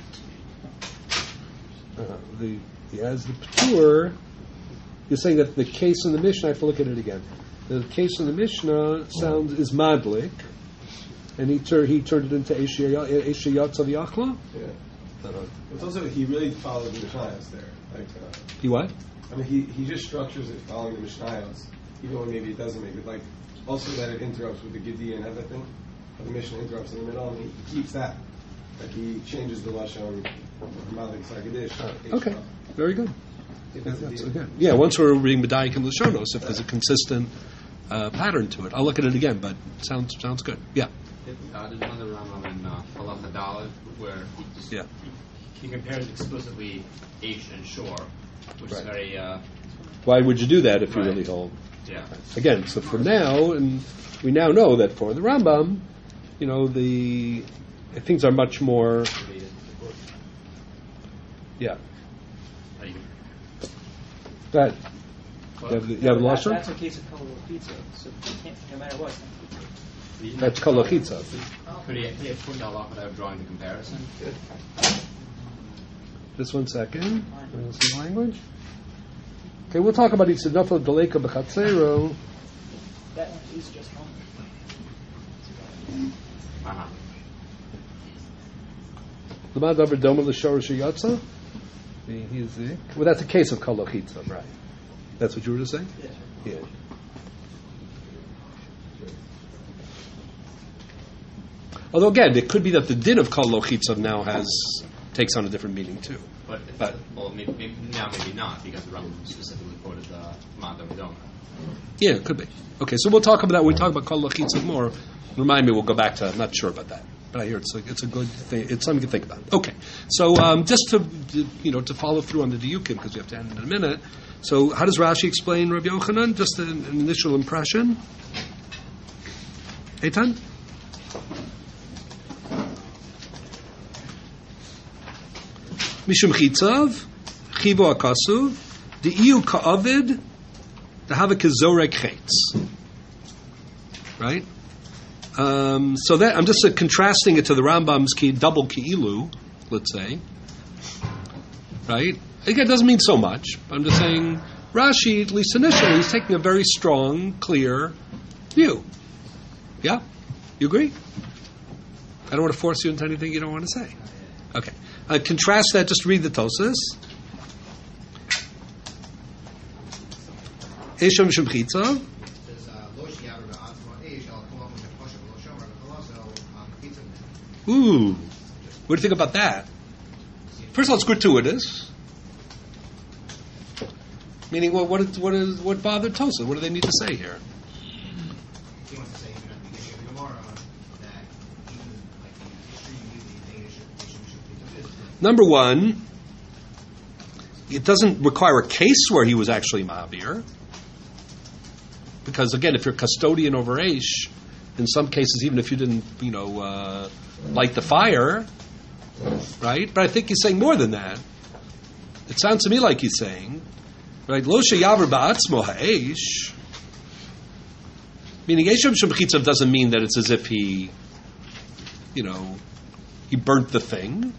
uh, the he has the Ptur. You're saying that the case in the Mishnah. I have to look at it again. The case in the Mishnah sounds is Madlik, and he tur- he turned it into Eshiyat of Yachla. Yeah. It's also he really follows the Mishnayos there. Like uh, He what? I mean, he, he just structures it following the Mishnayos, even when maybe it doesn't make it. Like also that it interrupts with the Gedi and everything. The Mishnah interrupts in the middle, and he, he keeps that. Like he changes the lashon Malik Sagadish. Okay, very good. Yeah, Yeah, that's okay. Yeah, once we're reading Medayik and Lashonos, if there's a consistent uh, pattern to it, I'll look at it again. But sounds sounds good. Yeah. Uh, there's another Rambam in uh, Halacha Daled where he just Yeah. he compares explicitly Aish and Shore, which Right. is very uh, Why would you do that if you Right. really hold? yeah. Again, so for now, and we now know that for the Rambam, you know, the things are much more. Yeah. How do you- Go ahead. You have, the, you have the that, last one? That's a case of kolachitza. So you can't, no matter what. That's kolachitza. Could he, could he have put that off without drawing the comparison? Just one second. Where's the language? Okay, we'll talk about Itzidafel Daleka Bechatzero. That one is just wrong. Uh-huh. Lamad Davar Doma L'Shorish Yatza. He is the well. That's a case of kolachitza, right? That's what you were to say. Yeah. Yeah. Although again, it could be that the din of kolachitza now has takes on a different meaning too. But, But- well, maybe, maybe, now maybe not because the Rambam specifically quoted the Ma'ad Doma. Yeah, it could be. Okay, so we'll talk about that. When we talk about kolachitza more. Remind me, we'll go back to. I'm not sure about that, but I hear it's a, it's a good thing. It's something to think about. Okay, so um, just to you know to follow through on the diukim because we have to end in a minute. So how does Rashi explain Rabbi Yochanan? Just an, an initial impression. Eitan? Mishum chitzav, chivo akasuv, the iu ka'avid, the havik zorek chetz. Right? Um, so that I'm just uh, contrasting it to the Rambam's ki, double ki'ilu, let's say. Right? Again, it doesn't mean so much. But I'm just saying Rashi, at least initially, is taking a very strong, clear view. Yeah? You agree? I don't want to force you into anything you don't want to say. Okay. Uh, contrast that, just read the Tosas. Esham Shem Chitza. Ooh. What do you think about that? First of all, it's gratuitous. Meaning, what, what, is, what, is, what bothered Tosa? What do they need to say here? He wants to say even at the beginning of the Gemara that even like the extreme Danish should be Number one, it doesn't require a case where he was actually Ma'abir. because again, if you're custodian over Aish, in some cases, even if you didn't, you know, uh, light the fire, right? But I think he's saying more than that. It sounds to me like he's saying, right? Lo sheyaver ba'atzmo ha'esh. Meaning, Eishem Shemchitzav doesn't mean that it's as if he, you know, he burnt the thing,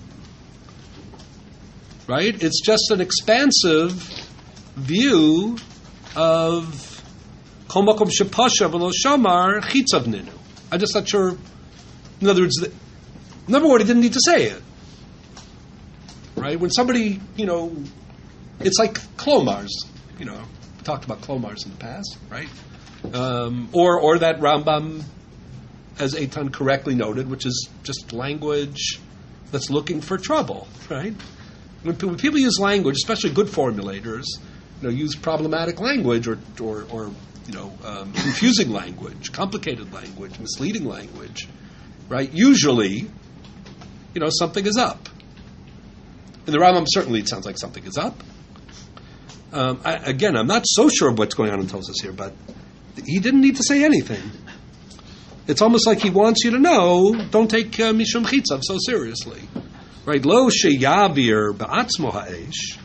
right? It's just an expansive view of Kol Makom Shepasha V'lo Shamar Chitzav Ninu. I'm just not sure. In other words, the, number one, he didn't need to say it, right? When somebody, you know, it's like Klomars. You know, we talked about Klomars in the past, right? Um, or, or that Rambam, as Eitan correctly noted, which is just language that's looking for trouble, right? When, when people use language, especially good formulators, you know, use problematic language or, or, or you know, um, confusing language, complicated language, misleading language, right? Usually, you know, something is up. In the Rambam, certainly it sounds like something is up. Um, I, again, I'm not so sure of what's going on in Tosas here, but he didn't need to say anything. It's almost like he wants you to know, don't take uh, Mishum Chitzav so seriously. Right? Lo sheyavir ba'atzmo ha'esh.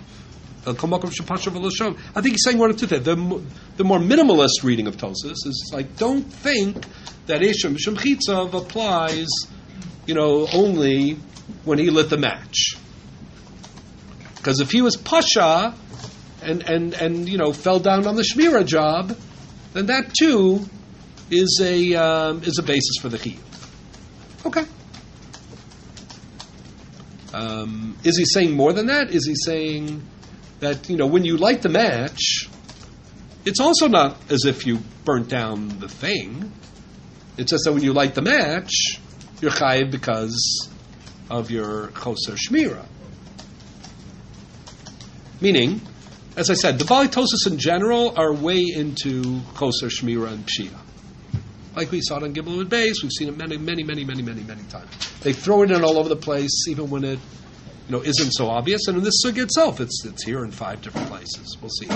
I think he's saying one or two things. The, the more minimalist reading of Tosas is like, don't think that Eshem Mishum Chitzav applies, you know, only when he lit the match. Because if he was Pasha and, and, and, you know, fell down on the Shmira job, then that too is a um, is a basis for the chiyuv. Okay. Um, is he saying more than that? Is he saying that, you know, when you light the match, it's also not as if you burnt down the thing. It's just that when you light the match, you're chayiv because of your choser shmira. Meaning, as I said, the Bali Tosas in general are way into Choser Shmira and Pshia. Like we saw it on Gimel and Beis, we've seen it many, many, many, many, many, many times. They throw it in all over the place, even when it, you know, isn't so obvious. And in this sugya itself, it's it's here in five different places. We'll see.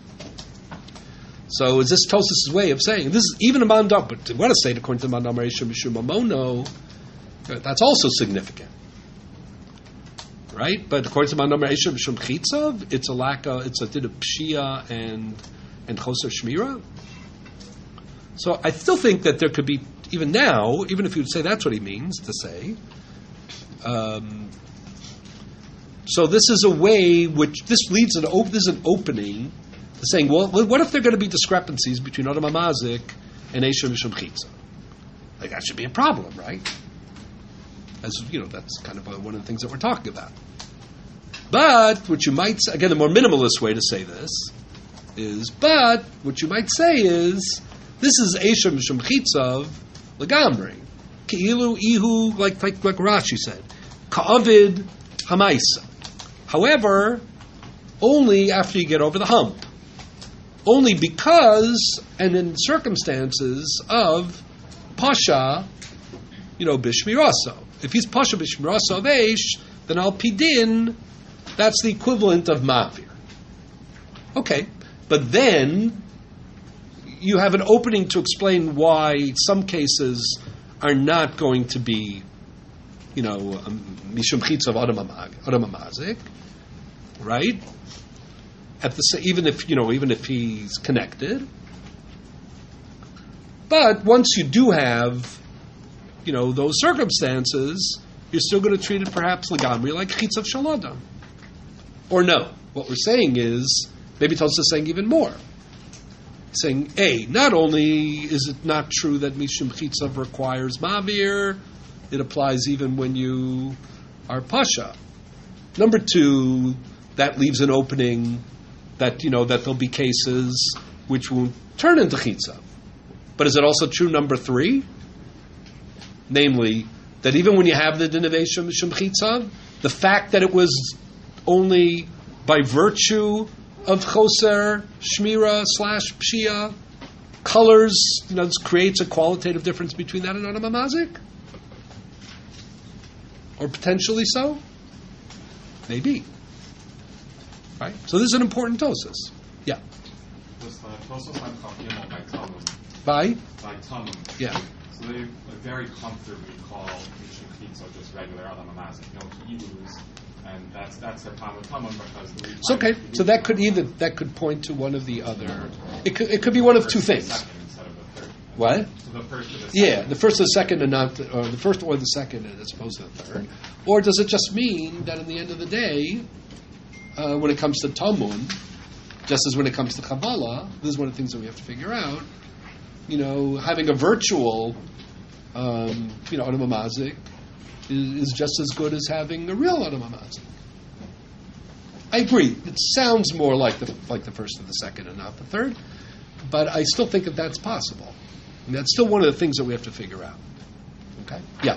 So is this Tosas' way of saying this is even a mandam? But what to say according to the mandam Reisha Mishum Mamono, that's also significant. Right, but according to Mandam Reisha Mishum Chitzav, it's a lack of, it's a did of Pshia and and Choser Shmira. So I still think that there could be, even now, even if you would say that's what he means to say. Um, so this is a way which this leads an op- this is an opening to saying, well, what if there are going to be discrepancies between Adam Amazik and Eisha Mishum Chitzav? Like that should be a problem, right? As you know, that's kind of one of the things that we're talking about. But what you might say, again, the more minimalist way to say this is, but what you might say is, this is Eisha Mishum Chitzav Legamri. Ke'ilu ihu, like, like, like Rashi said, Ka'avid Hamaisa. However, only after you get over the hump. Only because, and in circumstances of Pasha, you know, Bishmiraso. If he's Pasha Bishmiraso of Eish, then Al Pidin, that's the equivalent of Mavir. Okay, but then you have an opening to explain why some cases are not going to be, you know, Mishum Chitzav Adam Amazik, right? At the even if you know, even if he's connected. But once you do have, you know, those circumstances, you're still going to treat it perhaps legamri like chitzav shalodam. Or no, what we're saying is, maybe Tosfos is saying even more. Saying, A, not only is it not true that mishum chitzav requires mavir, it applies even when you are pasha. Number two, that leaves an opening that, you know, that there'll be cases which won't turn into chitzav. But is it also true, number three? Namely, that even when you have the din of Eisha Mishum Chitzav, the fact that it was only by virtue of Choser, Shmira, slash Pshia, colors, you know, this creates a qualitative difference between that and Adam Amazik? Or potentially so? Maybe. Right? So this is an important Tosas. Yeah. Just uh, Tosos on Kafiyamot by Talmud. By? By Talmud. Yeah. So they like, very comfortably call Rishon Chitzo just regular Adam Amazik, no Hebrews, and that's that's their problem with Talmud because the It's okay. So that could either that could point to one of the other. It could it could be one of two things. Instead of the third. What? So the first or the second. Yeah, the first or the second, and not the, or the first or the second, as opposed to the third. Or does it just mean that, in the end of the day, uh, when it comes to Talmud, just as when it comes to Kabbalah, this is one of the things that we have to figure out. You know, having a virtual, um, you know, Adam Amazik is, is just as good as having a real Adam Amazik. I agree. It sounds more like the like the first or the second, and not the third. But I still think that that's possible. And that's still one of the things that we have to figure out. Okay? Yeah.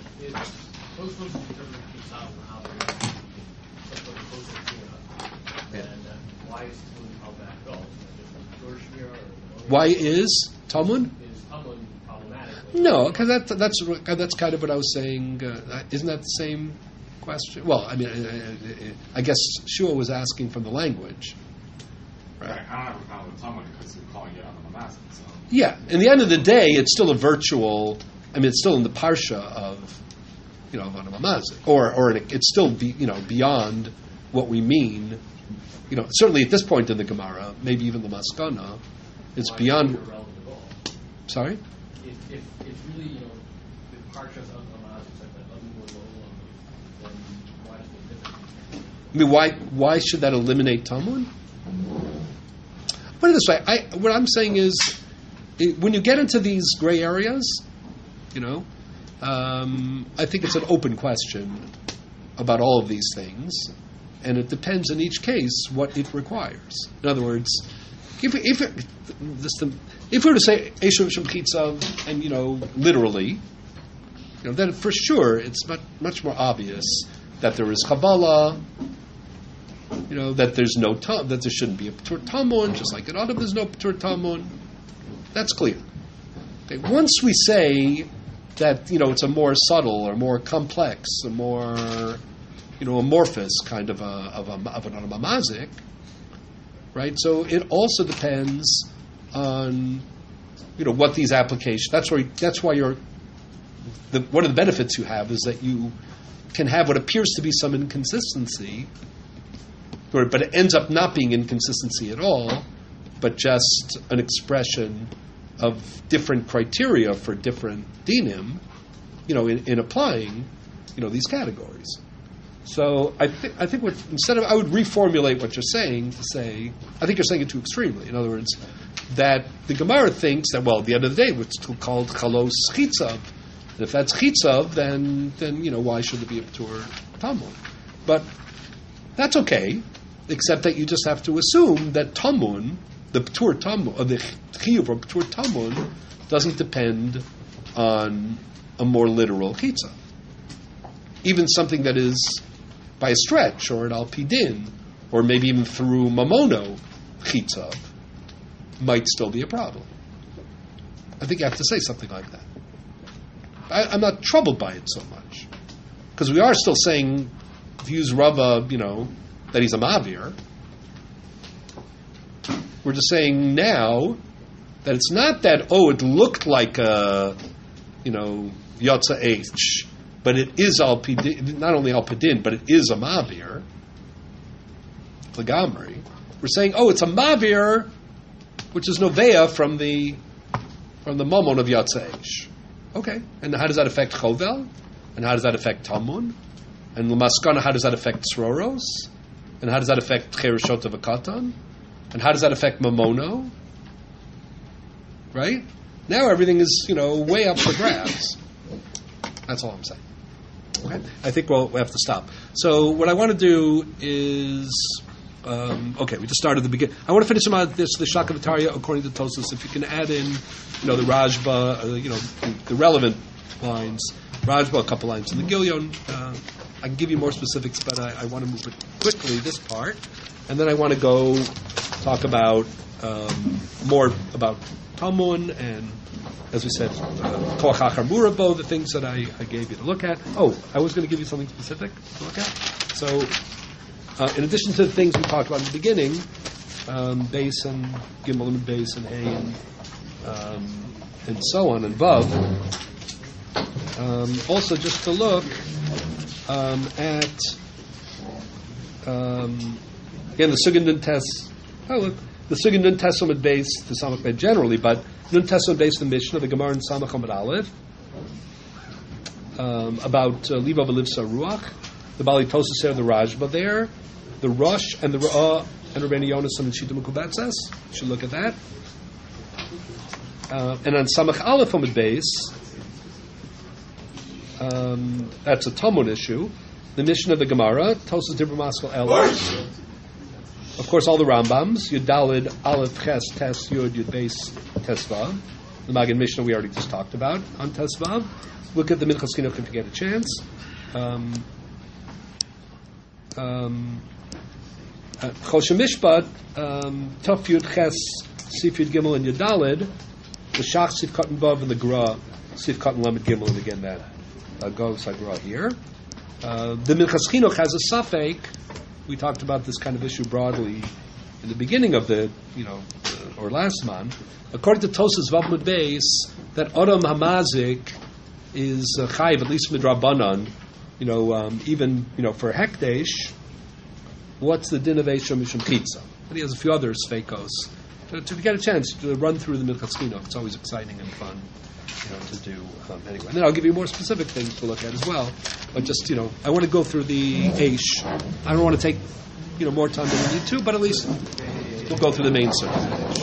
Most ones interpret the Kitab and how they're going to be closer to it. And uh, why is Talmud called that at all? Is it Shmir or Why is Talmud? Is Talmud problematic? No, because that, that's that's kind of what I was saying. Uh, isn't that the same question? Well, I mean, I, I guess Shua was asking from the language. Right. right. I don't have a problem with Talmud because you're calling it Adam Amazik. So. Yeah. In the end of the day, it's still a virtual. I mean, it's still in the parsha of, you know, of Adam Amazik, or or it's still be, you know beyond what we mean. You know, certainly at this point in the Gemara, maybe even the Maskana, it's why beyond. Is it irrelevant at all? Sorry. If, if it's really, you know, the parshas of Amazik like that other more low, then why is it different? I mean, why why should that eliminate Talmud? Put it this way: I, what I'm saying is, it, when you get into these gray areas, you know, um, I think it's an open question about all of these things, and it depends in each case what it requires. In other words, if if it, this, if we were to say Eshu Shem Chitzav, and you know, literally, you know, then for sure it's much much more obvious that there is Kabbalah. You know, that there's no that there shouldn't be a P'tur Talmud, just like in Adam there's no P'tur Talmud. That's clear. Okay. Once we say that, you know, it's a more subtle or more complex, a more, you know, amorphous kind of a of a of an Adam Amazik, right? So it also depends on, you know, what these applications. That's why that's why you're the one of the benefits you have is that you can have what appears to be some inconsistency. But it ends up not being inconsistency at all, but just an expression of different criteria for different dinim, you know, in, in applying, you know, these categories. So I think I think what instead of I would reformulate what you're saying to say I think you're saying it too extremely. In other words, that the Gemara thinks that well, at the end of the day, it's called chalos chitzav, and if that's chitzav, then then you know why should there be a P'tur Talmud? But that's okay. Except that you just have to assume that Talmud, the P'tur Talmud, or the Chiyuv or P'tur Talmud, doesn't depend on a more literal Chitza. Even something that is by a stretch, or an Al Pidin, or maybe even through Mamono Chitza, might still be a problem. I think you have to say something like that. I, I'm not troubled by it so much. Because we are still saying, if you use Rava, you know, that he's a Mavir. We're just saying now that it's not that, oh, it looked like a, you know, Yotza H, but it is Al Pidin, not only Al Pidin, but it is a Mavir. Lagamri. We're saying, oh, it's a Mavir, which is Novea from the from the Momon of Yotza H. Okay. And how does that affect Chovel? And how does that affect Talmud? And Lamaskana, how does that affect Sroros? And how does that affect Chereshot of a Katan? And how does that affect Mamono? Right? Now everything is, you know, way up for grabs. That's all I'm saying. Okay? I think we'll, we'll have to stop. So what I want to do is, um, okay, we just started at the beginning. I want to finish about this, the Shakavatariya according to Tosfos. If you can add in, you know, the Rajba, uh, you know, the, the relevant lines. Rajba, a couple lines in the Gilyon. Uh, I can give you more specifics, but I, I want to move it quickly, this part. And then I want to go talk about um, more about Talmud and, as we said, Koach Achar Murabo, the things that I, I gave you to look at. Oh, I was going to give you something specific to look at. So, uh, in addition to the things we talked about in the beginning, um, base and gimel and base and hay and um, and so on and vav. Um, also, just to look um, at um, again the sugin nun test. Oh, look, the sugin nun test on base to samach bet generally, but nun test on base the Mishnah, the Gemara in Samach Amud Aleph um, about uh, liva v'livsa ruach. The Bali Tosa there, the Rajba there, the Rosh and the Ra'ah and Rabbeinu Yonasan and Shita Mekubatzes. You should look at that. Uh, and on Samach Aleph Amud base. Um, that's a Talmud issue. The Mishnah of the Gemara, Tosas Dibra Maskal Ela. Of course, all the Rambams, Yud Dalid, Aleph, Ches, Tes, Yud, Yud Beis, Tesvav. The Maggid Mishnah we already just talked about on Tesvav. Look at the Minchas Chinuch if you get a chance. Um, um, Choshen Mishpat, um, Tov Yud Ches, Sif Yud Gimel, and Yud Dalid. The Shach Sif Katan Bav and the Gra Sif Katan Lamed Gimel, and again that. Uh, goes Sagra here. Uh, the Minchas Chinuch has a suffix. We talked about this kind of issue broadly in the beginning of the, you know, uh, or last month. According to Tosas Vavmud Beis, that Odom Hamazik is uh, chayiv, at least midrabanan. You know, um, even you know for Hekdesh, what's the din of Eisha Mishum Chitza? But he has a few other sveikos. To, to get a chance to run through the Minchas Chinuch, it's always exciting and fun. You know, to do um, anyway. And then I'll give you more specific things to look at as well. But just, you know, I want to go through the Aish. I don't want to take, you know, more time than we need to, but at least we'll go through the main circuit.